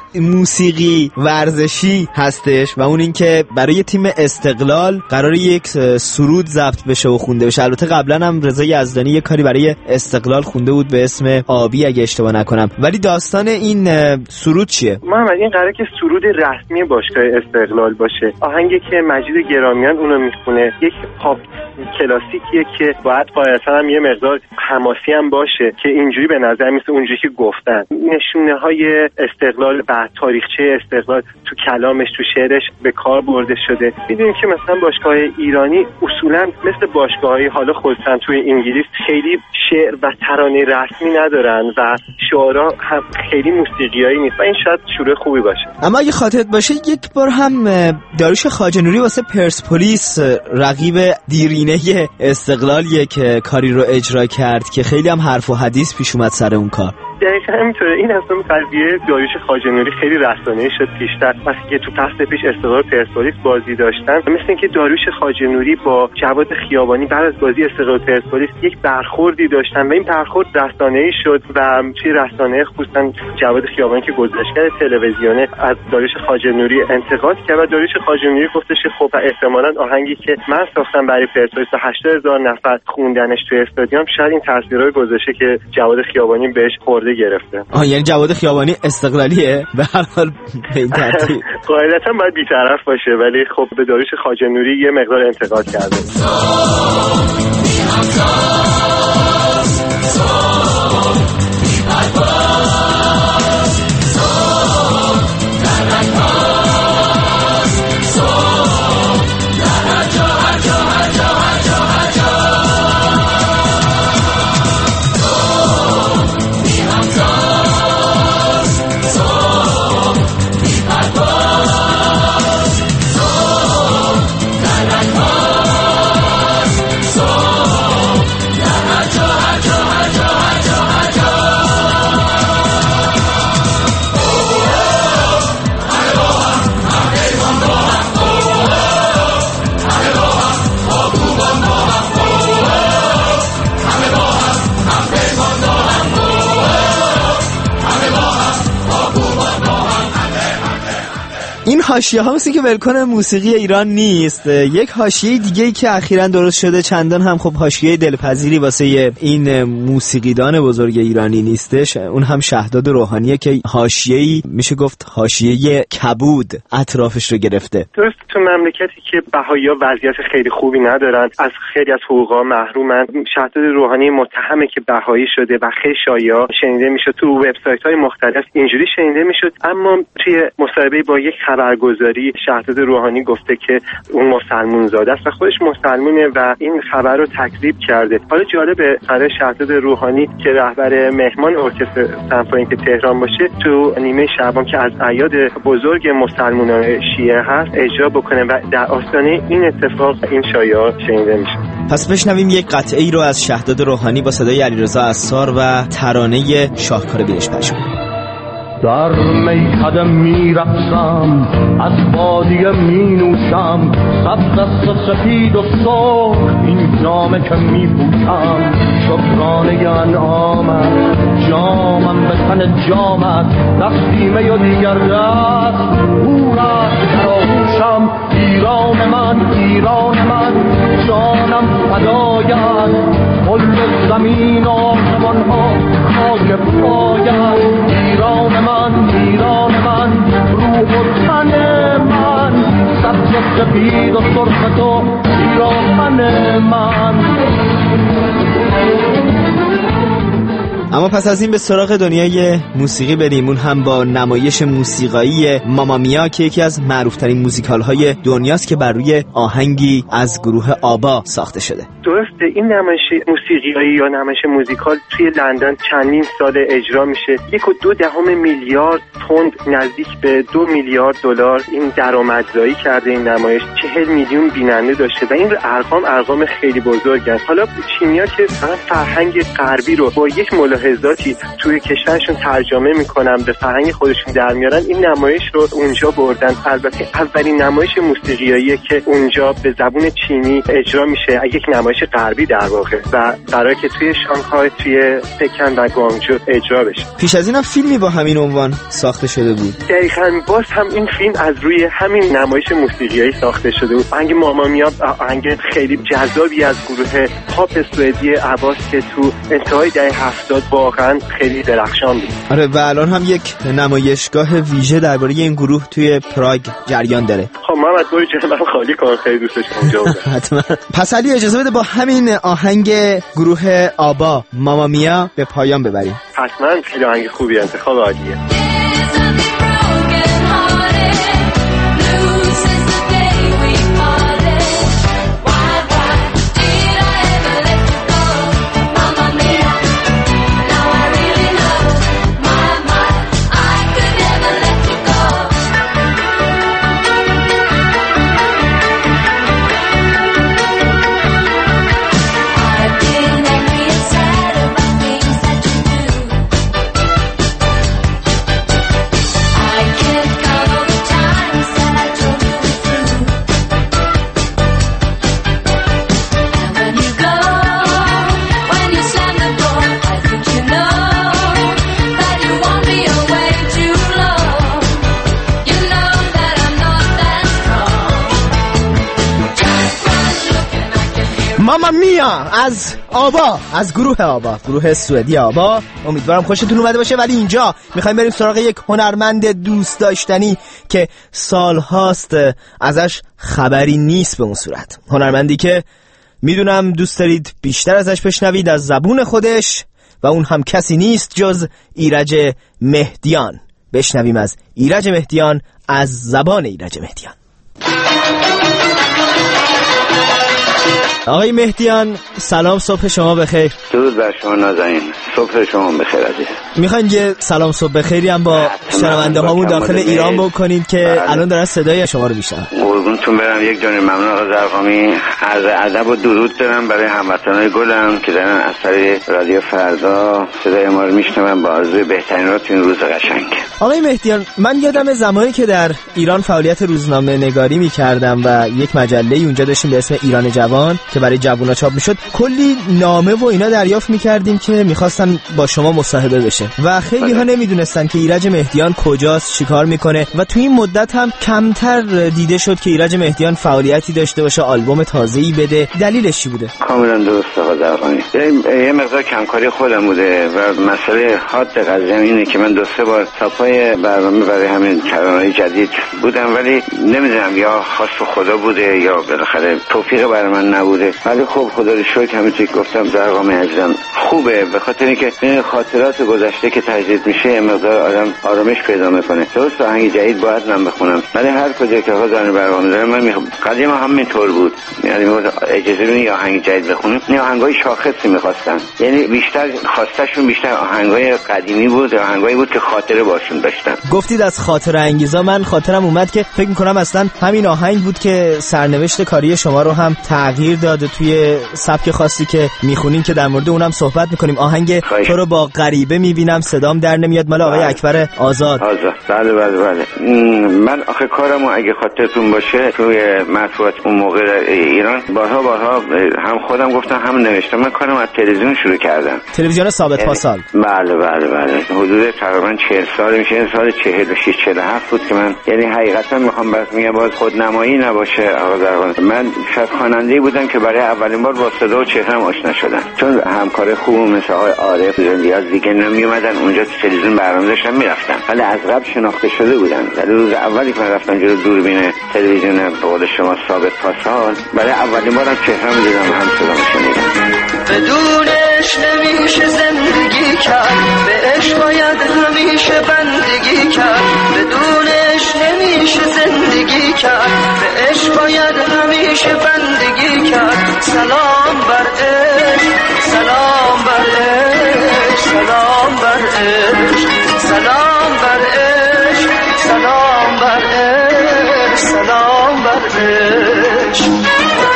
موسیقی ورزشی هستش و اون این که برای تیم استقلال قرار یک سرود ضبط بشه و خونده بشه. البته قبلا هم رضا یزدانی یک کاری برای استقلال خونده بود به اسم آبی اگه اشتباه نکنم، ولی داستان این سرود چیه؟ محمد این قراره که سرود رسمی باشگاه استقلال باشه. آهنگی که مجید گرامیان اونو میخونه یک پاپ کلاسیکیه که باید قاعدتا هم یه مقدار حماسی هم باشه که اینجوری به نظر میسه اونجوری که گفتن نشونه های استقلال و تاریخچه استقلال تو کلامش تو شعرش به کار برده شده. میدونیم که مثلا باشگاه ایرانی اصولا مثل باشگاه‌های حالا خصوصا توی انگلیس خیلی شعر و ترانه رسمی ندارن و شعرها هم خیلی موسیقیایی نیست و این شاید شروع خوبی باشه. اما اگه خاطرت باشه یک بار هم داریوش خواجه‌نوری واسه پرسپولیس رقیب دیرینه استقلال یک کاری رو اجرا کرد که خیلی هم حرف و حدیث پیش اومد سر اون کار. دقیقا همینطوره. این اصلا قضیه داریوش خواجه‌نوری خیلی رسانه‌ای شد پیشتر. وقتی که تو فصل پیش استقلال پرسپولیس بازی داشتن مثل اینکه داریوش خواجه‌نوری با جواد خیابانی بعد از بازی استقلال پرسپولیس یک برخوردی داشتن و این برخورد رسانه‌ای شد و توی رسانه خصوصا جواد خیابانی که گزارشگر تلویزیونه از داریوش خواجه‌نوری انتقاد کرد و داریوش خواجه‌نوری گفتش که خب احتمالاً آهنگی که من ساختم برای پرسپولیس و هشتاد هزار نفر خوندنش توی استادیوم شاید این تاثیرای گذاشته که جواد خیابانی بهش گرفته. آه یعنی جواد خیابانی استقلالیه به هر حال به این ترتیب قاعدتا باید بی‌طرف باشه ولی خب به داریوش خواجه‌نوری یه مقدار انتقاد کرده. Joe, Joe, Joe, Joe. حاشیه ها مثل که ولکن موسیقی ایران نیست. یک حاشیه دیگه ای که اخیراً درست شده چندان هم خب حاشیه دلپذیری واسه این موسیقیدان بزرگ ایرانی نیستش. اون هم شهداد روحانیه که حاشیه‌ای میشه گفت حاشیه کبود اطرافش رو گرفته. درست تو مملکتی که بهائی‌ها وضعیت خیلی خوبی ندارن، از خیلی از حقوقا محرومن، شهداد روحانی متهمه که بهایی شده و خیلی شایعا شنیده میشد، تو وبسایت‌های مختلف اینجوری شنیده میشد. اما توی مصاحبه با یک خبرگزاری شهداد روحانی گفته که اون مسلمان زاده است و خودش مسلمونه و این خبر رو تکذیب کرده. حالا جالبه برای شهداد روحانی که رهبر مهمان ارکستر سمفونیک تهران باشه، تو نیمه شعبان که از اعیاد بزرگ مسلمانان شیعه هست اجرا بکنه و در آستانه این اتفاق این شایعات شنیده میشه. پس بشنویم یک قطعه ای رو از شهداد روحانی با صدای علیرضا عصار و ترانه شاهکار بینش پخش کنیم. در میکده می رقصم، از بادیه می نوشم، سبز است سپید و سرخ این جامه که می پوشم. شکرانه انعامت جامم به تن جامت، دستیمه و دیگر دست پورت در آغوشم. ایران من ایران من جانم فدایت، کل زمین و آسمان ها خاک پایت. ایران من ایران من روح و تن من، سبز و سپید و سرخ تو ایران من. اما پس از این به سراغ دنیای موسیقی بریم، اون هم با نمایش موسیقایی ماما میا که یکی از معروفترین موزیکال های دنیاست که بر روی آهنگی از گروه آبا ساخته شده. درسته، این نمایش موسیقایی یا نمایش موزیکال توی لندن چندین سال اجرا میشه. یک و دو دهم میلیارد پوند، نزدیک به دو میلیارد دلار این درآمدزایی کرده این نمایش. چهل میلیون بیننده داشته و این ارقام ارقام خیلی بزرگن. حالا چینی‌ها که فرهنگ غربی رو با یک ملاحظاتی توی کشورشون ترجمه میکنن، به فرهنگ خودشون در میارن، این نمایش رو اونجا بردن. البته اولین نمایش موسیقیایی که اونجا به زبون چینی اجرا میشه یک نمایش غربی در واقع و قراره که توی شانگهای، توی پکن و گوانگجو اجرا بشه. پیش از این هم فیلمی با همین عنوان ساخته شده بود. دقیقاً باز هم این فیلم از روی همین نمایش موسیقیایی ساخته شده بود. آهنگ ماما میا آهنگ خیلی جذابی از گروه پاپ سوئدی آباس که تو انتهای دهه هفتاد واقعا خیلی درخشان بود. آره و الان هم یک نمایشگاه ویژه درباره این گروه توی پراگ جریان داره. خب محمد برو جلو من خالی کن، خیلی دوستش اونجا بودم. حتما. پس علی اجازه بده با همین آهنگ گروه آبا ماما میا به پایان ببریم. حتما، خیلی آهنگ خوبی، انتخاب عالیه. ماما میا از آبا، از گروه آبا، گروه سوئدی آبا. امیدوارم خوشتون اومده باشه. ولی اینجا میخوایم بریم سراغ یک هنرمند دوست داشتنی که سالهاست ازش خبری نیست به اون صورت. هنرمندی که میدونم دوست دارید بیشتر ازش بشنوید از زبون خودش و اون هم کسی نیست جز ایرج مهدیان. بشنویم از ایرج مهدیان از زبان ایرج مهدیان. آقای مهدیان سلام، صبح شما بخیر. درود بر شما نازنین، صبح شما بخیر عزیز. میخواین یه سلام صبح بخیری هم با شنونده هامون داخل ایران بکنید که بله. الان دارن صدای شما رو میشنون. قربونتون برم، یک جان ممنون آقا زرقامی. عرض ادب و درود دارم برای هموطنان گلم که دارن از طریق رادیو فردا صدای ما رو میشنون با آرزوی بهترین رو تو این روز قشنگ. آقای مهدیان، من یادم زمانی که در ایران فعالیت روزنامه نگاری میکردم و یک مجله اونجا داشتیم به اسم ایران جوان که برای جوونا چاپ میشد کلی نامه و اینا دریافت میکردیم که میخواستن با شما مصاحبه بشه و خیلی ها نمیدونستن که ایرج مهدیان کجاست، چیکار میکنه و توی این مدت هم کمتر دیده شد که ایرج مهدیان فعالیتی داشته باشه، آلبوم تازه‌ای بده. دلیلش چی بوده؟ کاملا درسته آقا درخانی. یه مقدار کمکاری خودم بوده و مسئله حاد قضیه اینه که من دو سه بار تاپای برنامه برای همین ترانه‌های جدید بودم ولی نمیدونم یا خواست خدا بوده یا بالاخره توفیق برای من نبوده، ولی خب خدا رو شکر همینطوری که گفتم درقام عزیزم خوبه به خاطر اینکه این خاطرات گذشته که تجدید میشه یه مقدار آدم آرامش پیدا میکنه. درست آهنگ جدید باید من بخونم ولی هر کجا که آقا دارن برنامه داره من میخوام قدیم هم همینطور بود، یعنی اجازه بدین یا آهنگ جدید بخونیم نه آهنگای شاخصی میخواستن، یعنی بیشتر خواستشون بیشتر آهنگای قدیمی بود، آهنگایی بود که خاطره باشون داشتن. گفتید از خاطره انگیزا، من خاطرم اومد که فکر میکنم اصلا همین آهنگ بود که سرنوشت کاری شما رو هم تغییر داده توی سبک خاصی که میخونین که در مورد اونم صحبت میکنیم. آهنگ خواهی. تو رو با غریبه میبینم صدام در نمیاد مال آقای اکبر آزاد. آزاد بله بله بله. من آخه کارمو اگه خاطرتون باشه توی مطبوعات اون موقع ایران بارها بارها هم خودم گفتم هم نوشتم من کارم از تلویزیون شروع کردم، تلویزیون ثابت پاسال. بله بله بله حدود تقریبا چهل سال میشه، سال چهل و شش چهل و هفت بود که من یعنی حقیقتا میخوام بس میگم باز خودنمایی نباشه آقا دربان، من شاید خواننده‌ای بودم که برای اولین بار با صدا و چهره‌ام آشنا شدم چون همکار خوبم مثل آقای عارف زندیاز دیگه نمیومدن اونجا تو تلویزیون برنامه داشتن میرفتن ولی از قبل شناخته شده بودن. ولی روز اولی که من رفتم جلوی دوربین تلویزیون به قول شما ثابت پاسال برای اولین بارم چهره‌ام دیدم و هم صدامو شنیدم. بدونش نمیشه زندگی کرد، بهش باید همیشه بندگی کرد. بدونش نمیشه زندگی کرد، بهش باید همیشه بندگی کرد. سلام بر عشق، سلام بر عشق، سلام بر عشق، سلام بر عشق، سلام بر عشق، سلام بر عشق.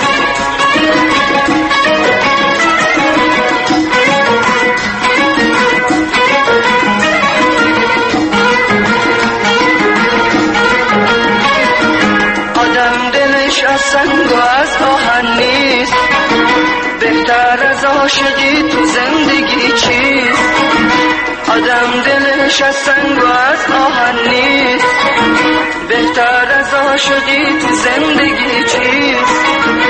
از سنگ و از آهن نیست، بهتر از عاشقی تو زندگی چیست؟ آدم دلش از سنگ و از آهن نیست، بهتر از عاشقی تو زندگی چیست؟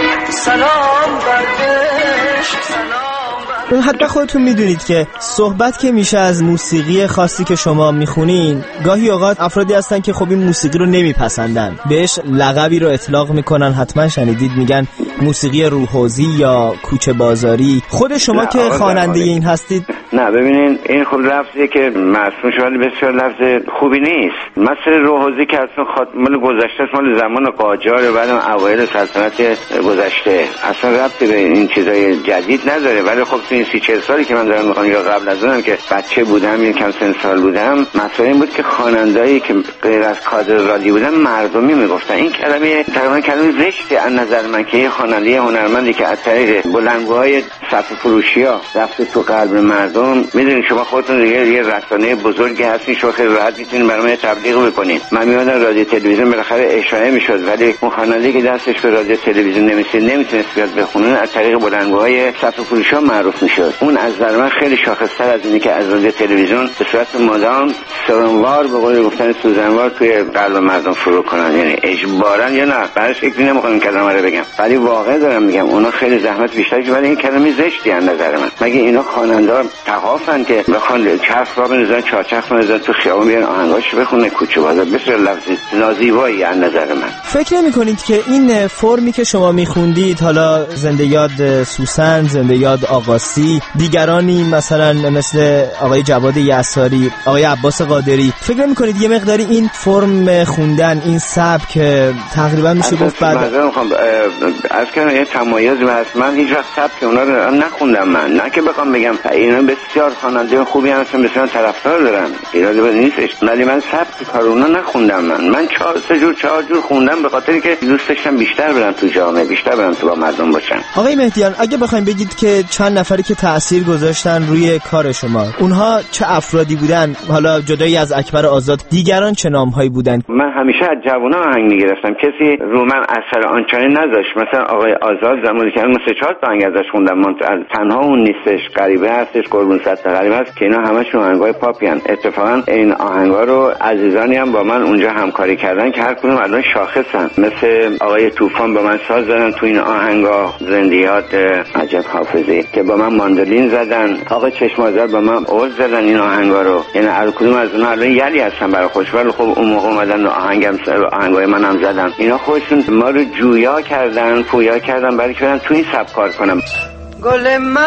سلام بر عشق، سلام. حتما خودتون میدونید که صحبت که میشه از موسیقی خاصی که شما میخونین گاهی اوقات افرادی هستن که خب این موسیقی رو نمیپسندن، بهش لقبی رو اطلاق میکنن، حتما شنیدید میگن موسیقی روحوزی یا کوچه بازاری. خود شما که خواننده این هستید؟ نه ببینین این خب لفظیه که مرسوم شده بسیار لفظ خوبی نیست. مثل روحوزی که اصلا مال گذشته است، مال زمان قاجار و بعدم اوایل سلطنت گذشته، اصلا ربطی به این چیزای جدید نداره. ولی خب تو این سی چهل سالی که من دارم میخوام یا قبل از اونم که بچه بودم این کم سن سال بودم، مسئله این بود که خواننده‌ای که غیر از کادر رادیو بودن مردمی میگفتن. این کلمه تقریبا کلمه زشتی از نظر من که یه خواننده هنرمندی که از طریق بلندگوهای صفحه فروشی‌ها رفته تو قلب مردم، میدونید شما خودتون دیگه یه رسانه بزرگی هستین، شما خیلی راحت میتونید برنامه تبلیغ بکنید. من میادم رادیو تلویزیون بالاخره اشاعه میشد ولی اون خواننده که دستش به رادیو تلویزیون نمیرسید نمیتونست بیاد بخونه، از طریق بلندگوهای صفحه فروشی‌ها معروف میشد. اون از نظر من خیلی شاخص‌تر از اینی که از رادیو تلویزیون به صورت مدام سرانوار به قول گفتن سوزنوار توی قلب مردم فرو کنن، یعنی اجباراً یا نه برای شکلی نمیخوام این کلمه رو بگم ولی واقعا دارم میگم اونا خیلی زحمت بیشتری که ولی این کلمه زشتی از نظر من. مگه اینا خواننده‌ها تقافن که بخوان چرخ را بنزن چارچرخ بنزن تو خیابون بیان آهنگاشو بخونه کوچه بازار؟ بسیار لفظی نازیبایی از نظر من. فکر نمی‌کنید که این فرمی که شما میخوندید، حالا زنده یاد سوسن، زنده یاد آقاسی، دیگرانی مثلا مثل آقای جواد یساری، آقای عباس قادری، فکر نمی‌کنید یه مقداری این فرم خوندن، این سبک تقریبا میشه گفت بعد مثلا میخوام از کنم یه تمایزی هست. من هیچ وقت سبک اونا رو نخوندم، من نه که بخوام بگم اینا بسیار بسیار خواننده خوبی هستن، بسیار طرفدار دارن، ایرادی بود نیستش، ولی من سبک کار اونا نخوندم. من من چهار سه جور چهار جور خوندم به خاطری که دوست داشتم بیشتر برن تو جامعه، بیشتر برن تو با مردم باشن. آقای مهدیان، اگه بخوایم بگید که چند نفری که تأثیر گذاشتن روی کار شما، اونها چه افرادی بودن؟ حالا جدایی از اکبر آزاد، دیگران چه نام‌هایی بودن؟ من همیشه از جوونا آهنگ می‌گرفتم، کسی رو من اثر آنچنانی نذاشت. مثلا آقای آزاد زمانی که من سه چهار تا آهنگ ازش خوندم، من تنها اون نیستش، غریبه هستش، قربون صدق غریبه هست که اینا همشون آهنگای پاپی ان. اتفاقا این آهنگا رو عزیزانی هم با من اونجا همکاری کردن که هر کدوم الان شاخصن، مثل آقای طوفان با من ساز زدن تو این آهنگا، زندیات عجب حافظی که با من ماندولین زدن، آقای چشم آذر با من اوز زدن این آهنگا رو. یعنی هر کدوم از اونها الان یلی هستن برای خوش، ولی خب اون موقع اومدن آهنگم آهنگای منم زدن. اینا خودشون ما رو جویا کردن، پویا کردن برای که برن تو این سبک کار کنم. گل مریم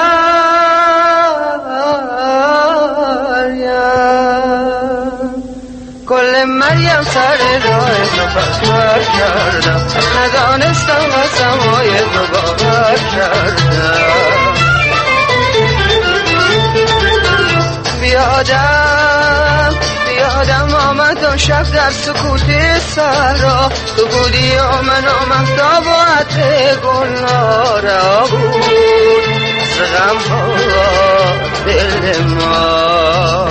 گل مریم سر راه تو پسور کردم، ندانستم از سمای تو باور کردم. بیادم بیادم آمد آن شب در سکوت صحرا، تو بودی و من و مهتاب و عطر گلنارا بود غم ها دل ما.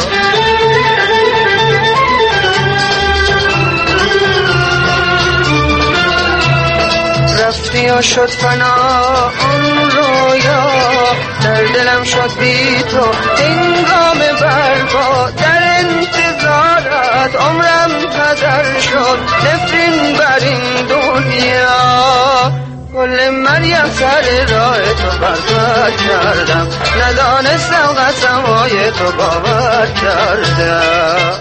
رفتی و شد فنا اون رویا، در دلم شد بی تو هنگام برپا، در انتظارت عمرم هدر شد، نفرین بر این دنیا. گل مریم سر راه تو برپا کردم، ندانستم قسمای تو باور کردم.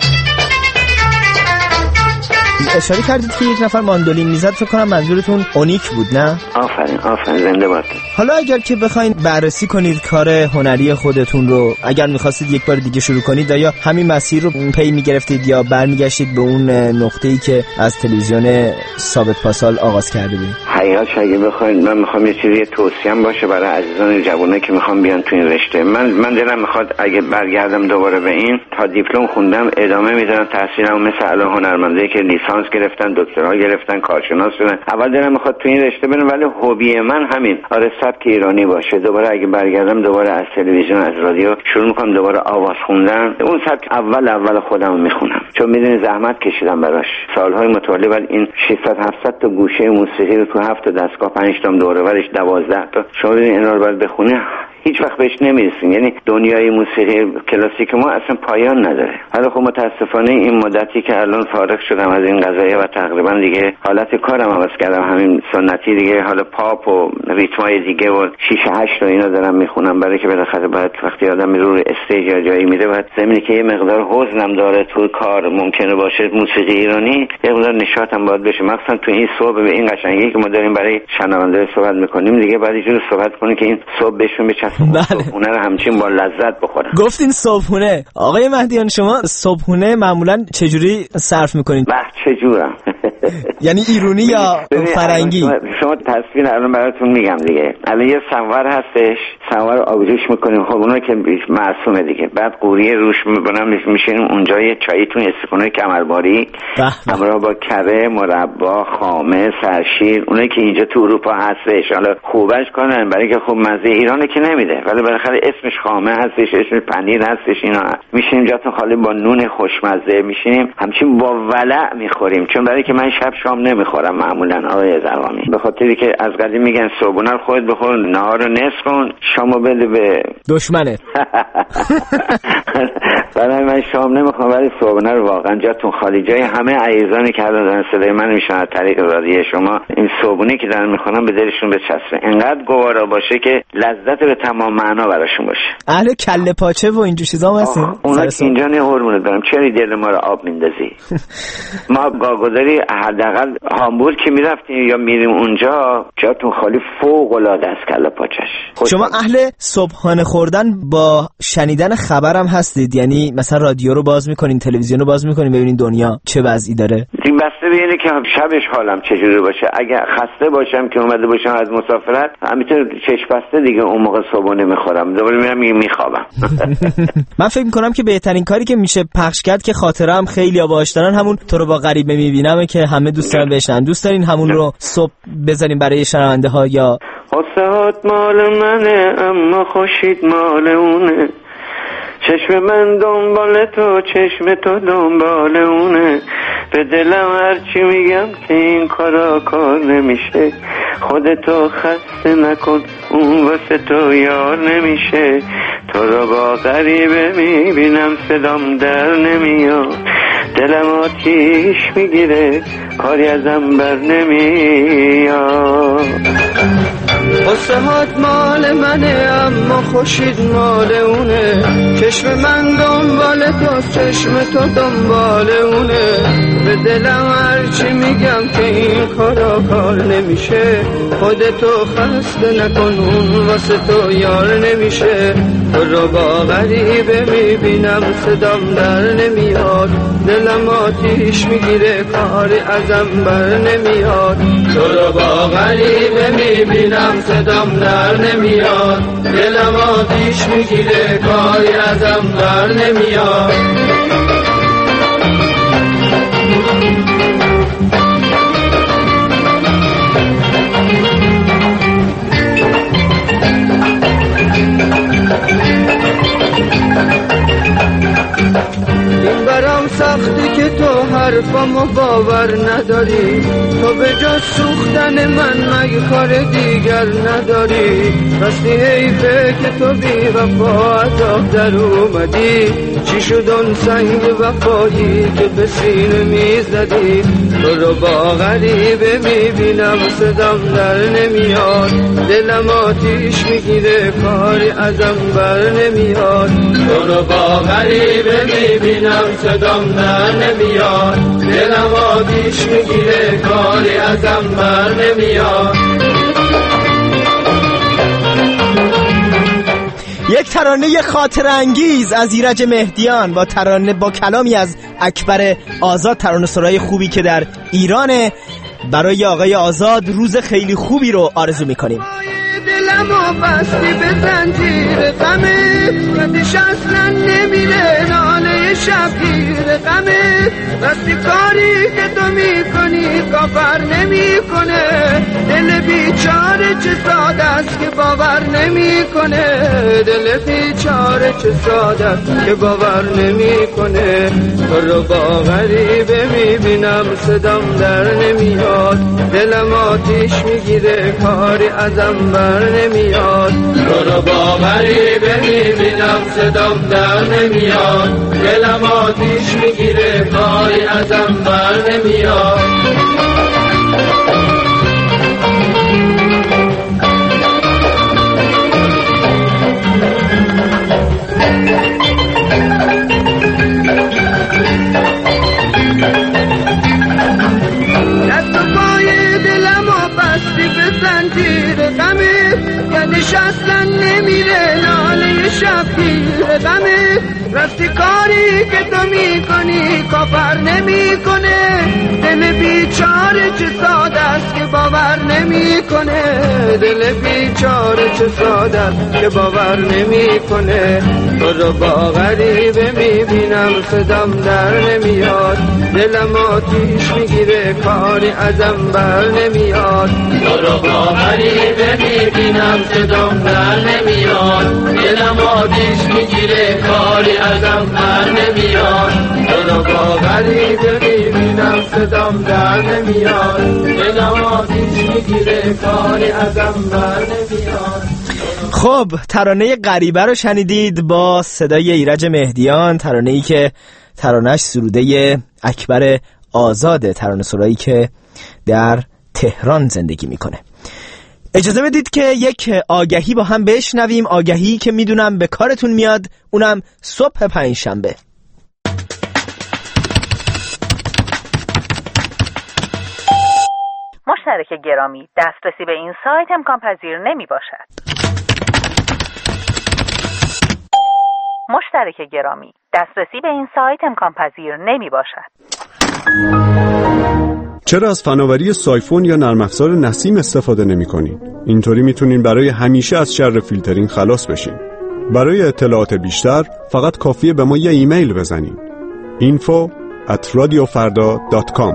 اشاره کردید که یک نفر ماندولین میزد، فکر کنم منظورتون اونیک بود، نه؟ آفرین آفرین، زنده باد. حالا اگر که بخواید بررسی کنید کار هنری خودتون رو، اگر میخواستید یک بار دیگه شروع کنید، یا همین مسیر رو پی میگرفتید یا برمیگشتید به اون نقطه‌ای که از تلویزیون ثابت پاسال آغاز کرده بودید؟ حقیقتش اگه بخواید من میخوام یه چیزی توصیه‌ام باشه برای عزیزان جوونه که میخوام بیان تو این رشته. من من دلم میخواد اگه برگردم دوباره به این، تا دیپلم خوندم ادامه میدم تحصیلم، مثل الان هنرمندایی که لیسانس گرفتن، دکترا گرفتن، کارشناس شدن. اول دلم میخواد تو این رشته برم، ولی هوبی من همین آره سبک ایرانی باشه. دوباره اگه برگردم دوباره از تلویزیون از رادیو شروع میکنم دوباره آواز خوندن، اون سبک اول اول خودم میخونم، چون میدونی زحمت کشیدم براش سالهای متوالی. ولی این ششصد هفتصد تا گوشه موسیقی رو تو هفت تا دستگاه، پنج تا دوره ورش دوازده تا، شما ببینید اینا رو باید بخونی، هیچ وقت بهش نمیرسیم. یعنی دنیای موسیقی کلاسیک ما اصلا پایان نداره. حالا خب متاسفانه این مدتی که الان فارغ شدم از این قضیه و تقریبا دیگه حالت کارم عوض کردم، همین سنتی دیگه، حالا پاپ و ریتمای دیگه و شش هشت و اینا دارم میخونم، برای که بالاخره بعد وقتی آدم میره روی استیج یا جایی میره، بعد زمینی که یه مقدار حزنم داره تو کار ممکنه باشه موسیقی ایرانی، یه مقدار نشاطم باید بشه، مثلا تو این صبح به این قشنگی که ما داریم برای شنونده صحبت میکنیم دیگه، بعد یه جور صحبت کنیم که این صبح بهشون بچسبه، صبحونه رو همچین با لذت بخورن. گفتین صبحونه، آقای مهدیان شما صبحونه معمولا چجوری صرف میکنین؟ بله چجورم؟ یعنی ایرانی یا فرنگی؟ شما تصویر الان براتون میگم دیگه. الان یه سمور هستش، سمور رو آبجوش میکنیم، خب اونو که معصومه دیگه، بعد قوریه روش میبرم میشینیم اونجا، یه چاییتون استکونه کمرباری همراه با کره، مربا، خامه، سرشیر، اونایی که اینجا تو اروپا هستش. حالا خوبش کنن برای که خب مزه ایرانه که نمیده، ولی بالاخره اسمش خامه هستش، اسمش پنیر هستش، اینا میشینیم جاتون خالی با نون خوشمزه میشینیم همچین با ولع میخوریم، چون برای که من شب شام نمیخورم معمولا آقای زرقامی، به خاطری که از قدیم میگن صبحونه رو خودت بخور، نهار رو نصف کن، شامو بده به دشمنت. برای من شام نمیخوام، ولی صبحونه رو واقعا جاتون خالی، جای همه عزیزانی که الان دارن صدای من میشن از طریق رادیو شما، این صبحونه که دارن میخونن به دلشون بچسبه، انقدر گوارا باشه که لذت به تمام معنا براشون باشه. اهل کله پاچه و اینجور چیزا هم هستیم. اونا اینجا نه هورمون دارم، چرا دل ما رو آب میندازی؟ ما گاگوداری حداقل هامبورگ که میرفتیم یا میریم اونجا جاتون خالی فوق العاده است کله پاچش. شما اهل صبحانه خوردن با شنیدن خبرم هستید؟ یعنی مثلا رادیو رو باز میکنین، تلویزیون رو باز میکنین ببینین دنیا چه وضعی داره؟ این بسته به اینه که شبش حالم چجوری باشه. اگر خسته باشم که اومده باشم از مسافرت، همینطور چشم بسته دیگه اون موقع صبحونه میخورم، دوباره میرم میخوابم. من فکر میکنم که بهترین کاری که میشه پخش کرد که خاطره هم خیلی باهاش دارن همون تو رو با غریبه میبینم که همه دوست دارن بشنن. دوست دارین همون رو صبح بذاریم برای شنونده ها یا حسات مال منه اما خوشید مال اونه، چشم من دنبال تو چشم تو دنبال اونه، به دلم هرچی میگم که این کارا کار نمیشه، خودتو خسته نکن اون واسه تو یار نمیشه، تو رو با غریبه میبینم صدام در نمیاد، دلم آتیش میگیره کاری ازم بر نمیاد. حسهات مال منه اما خوشید مال اونه، چشم من دنبال تو چشم تو دنبال اونه، به دلم هرچی میگم که این کارا کار نمیشه، خودتو خسته نکن اون واسه تو یار نمیشه، تو رو با غریبه میبینم صدام در نمیاد، دلم آتیش میگیره کاری ازم بر نمیاد، تو رو با غریبه میبینم صدام در نمیاد، دلم آتیش میگیره کاری ازم بر نمیاد. این برام سختی که تو حرفامو باور نداری، تو به جز سوختن من مگه کار دیگر نداری، راستی حیفه که تو بی وفا عذاب در اومدی، چی شد اون سنگ وفایی که به سینه میزدی، تو رو با غریبه میبینم صدام در نمیاد، دلم آتیش میگیره کاری ازم بر نمیاد، تو رو با غریبه میبینم صدام در نمیاد، دلم آتیش میگیره کاری ازم بر نمیاد. یک ترانه خاطر انگیز از ایرج مهدیان با ترانه با کلامی از اکبر آزاد، ترانه سرای خوبی که در ایرانه. برای آقای آزاد روز خیلی خوبی رو آرزو میکنیم. دلمو بستی به زنجیر غمه، یادش اصلا نمیره ناله شبگیر غمه، راستی کاری که تو میکنی کافر نمیکنه، دل بیچاره چه ساده است که باور نمیکنه، دل بیچاره چه ساده است که باور نمیکنه، تو رو با غریبه میبینم صدام در نمیاد، دلم آتیش میگیره کاری ازم بر نمیاد، تو رو با غریبه میبینم صدام در نمیاد، دلم آتیش میگیره کاری ازم بر نمیاد. دست و پای دلم و بستی به زنجیر غمه، یعنیش اصلا نمیره ناله شبگیر غمه، راستی کاری که تو میکنی کافر نمیکنه، دل بیچاره چه ساده است که باور نمیکنه، دل بیچاره چه ساده است که باور نمیکنه، تو رو با غریبه میبینم صدام در نمیاد، دلم آتیش میگیره کاری ازم بر نمیاد، تو رو با غریبه میبینم صدام در نمیاد، دلم آتیش میگیره کاری ازم بر نمیاد، تو رو با غریبه میبینم صدام در نمیاد، دلم آتیش میگیره کاری ازم بر نمیاد. خب ترانه غریبه رو شنیدید با صدای ایرج مهدیان، ترانه‌ای که ترانه‌اش سروده اکبر آزاده، ترانه سرایی که در تهران زندگی میکنه. اجازه بدید که یک آگهی با هم بشنویم، آگهی که میدونم به کارتون میاد، اونم صبح پنجشنبه. مشترک گرامی، دسترسی به این سایت امکان پذیر نمی باشد. مشترک گرامی، دسترسی به این سایت امکان پذیر نمی باشد. چرا از فناوری سایفون یا نرم افزار نسیم استفاده نمی‌کنین؟ اینطوری میتونین برای همیشه از شر فیلترینگ خلاص بشین. برای اطلاعات بیشتر فقط کافیه به ما یه ایمیل بزنین. info at radiofarda dot com.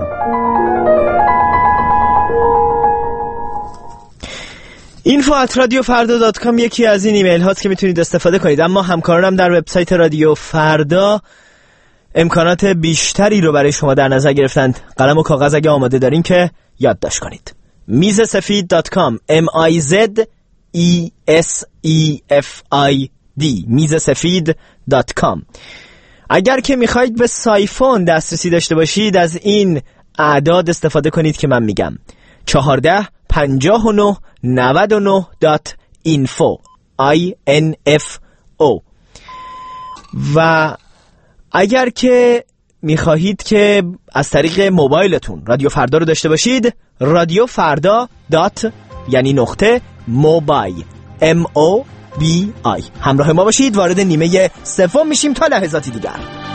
info at radiofarda dot com یکی از این ایمیل هاست که میتونید استفاده کنید. اما همکارانم در وبسایت رادیو فردا امکانات بیشتری رو برای شما در نظر گرفتند. قلم و کاغذ اگه آماده دارین که یادداشت کنید. میز سفید دات کام M I Z E S E F I D میز سفید دات کام. اگر که میخواید به سایفون دسترسی داشته باشید از این اعداد استفاده کنید که من میگم. چهارده پنجاه و نه نود و نه دات اینفو I N F O. و اگر که میخواهید که از طریق موبایلتون رادیو فردا رو داشته باشید، رادیو فردا دات یعنی نقطه موبایل M O B I همراه ما باشید. وارد نیمه سوم میشیم تا لحظاتی دیگر.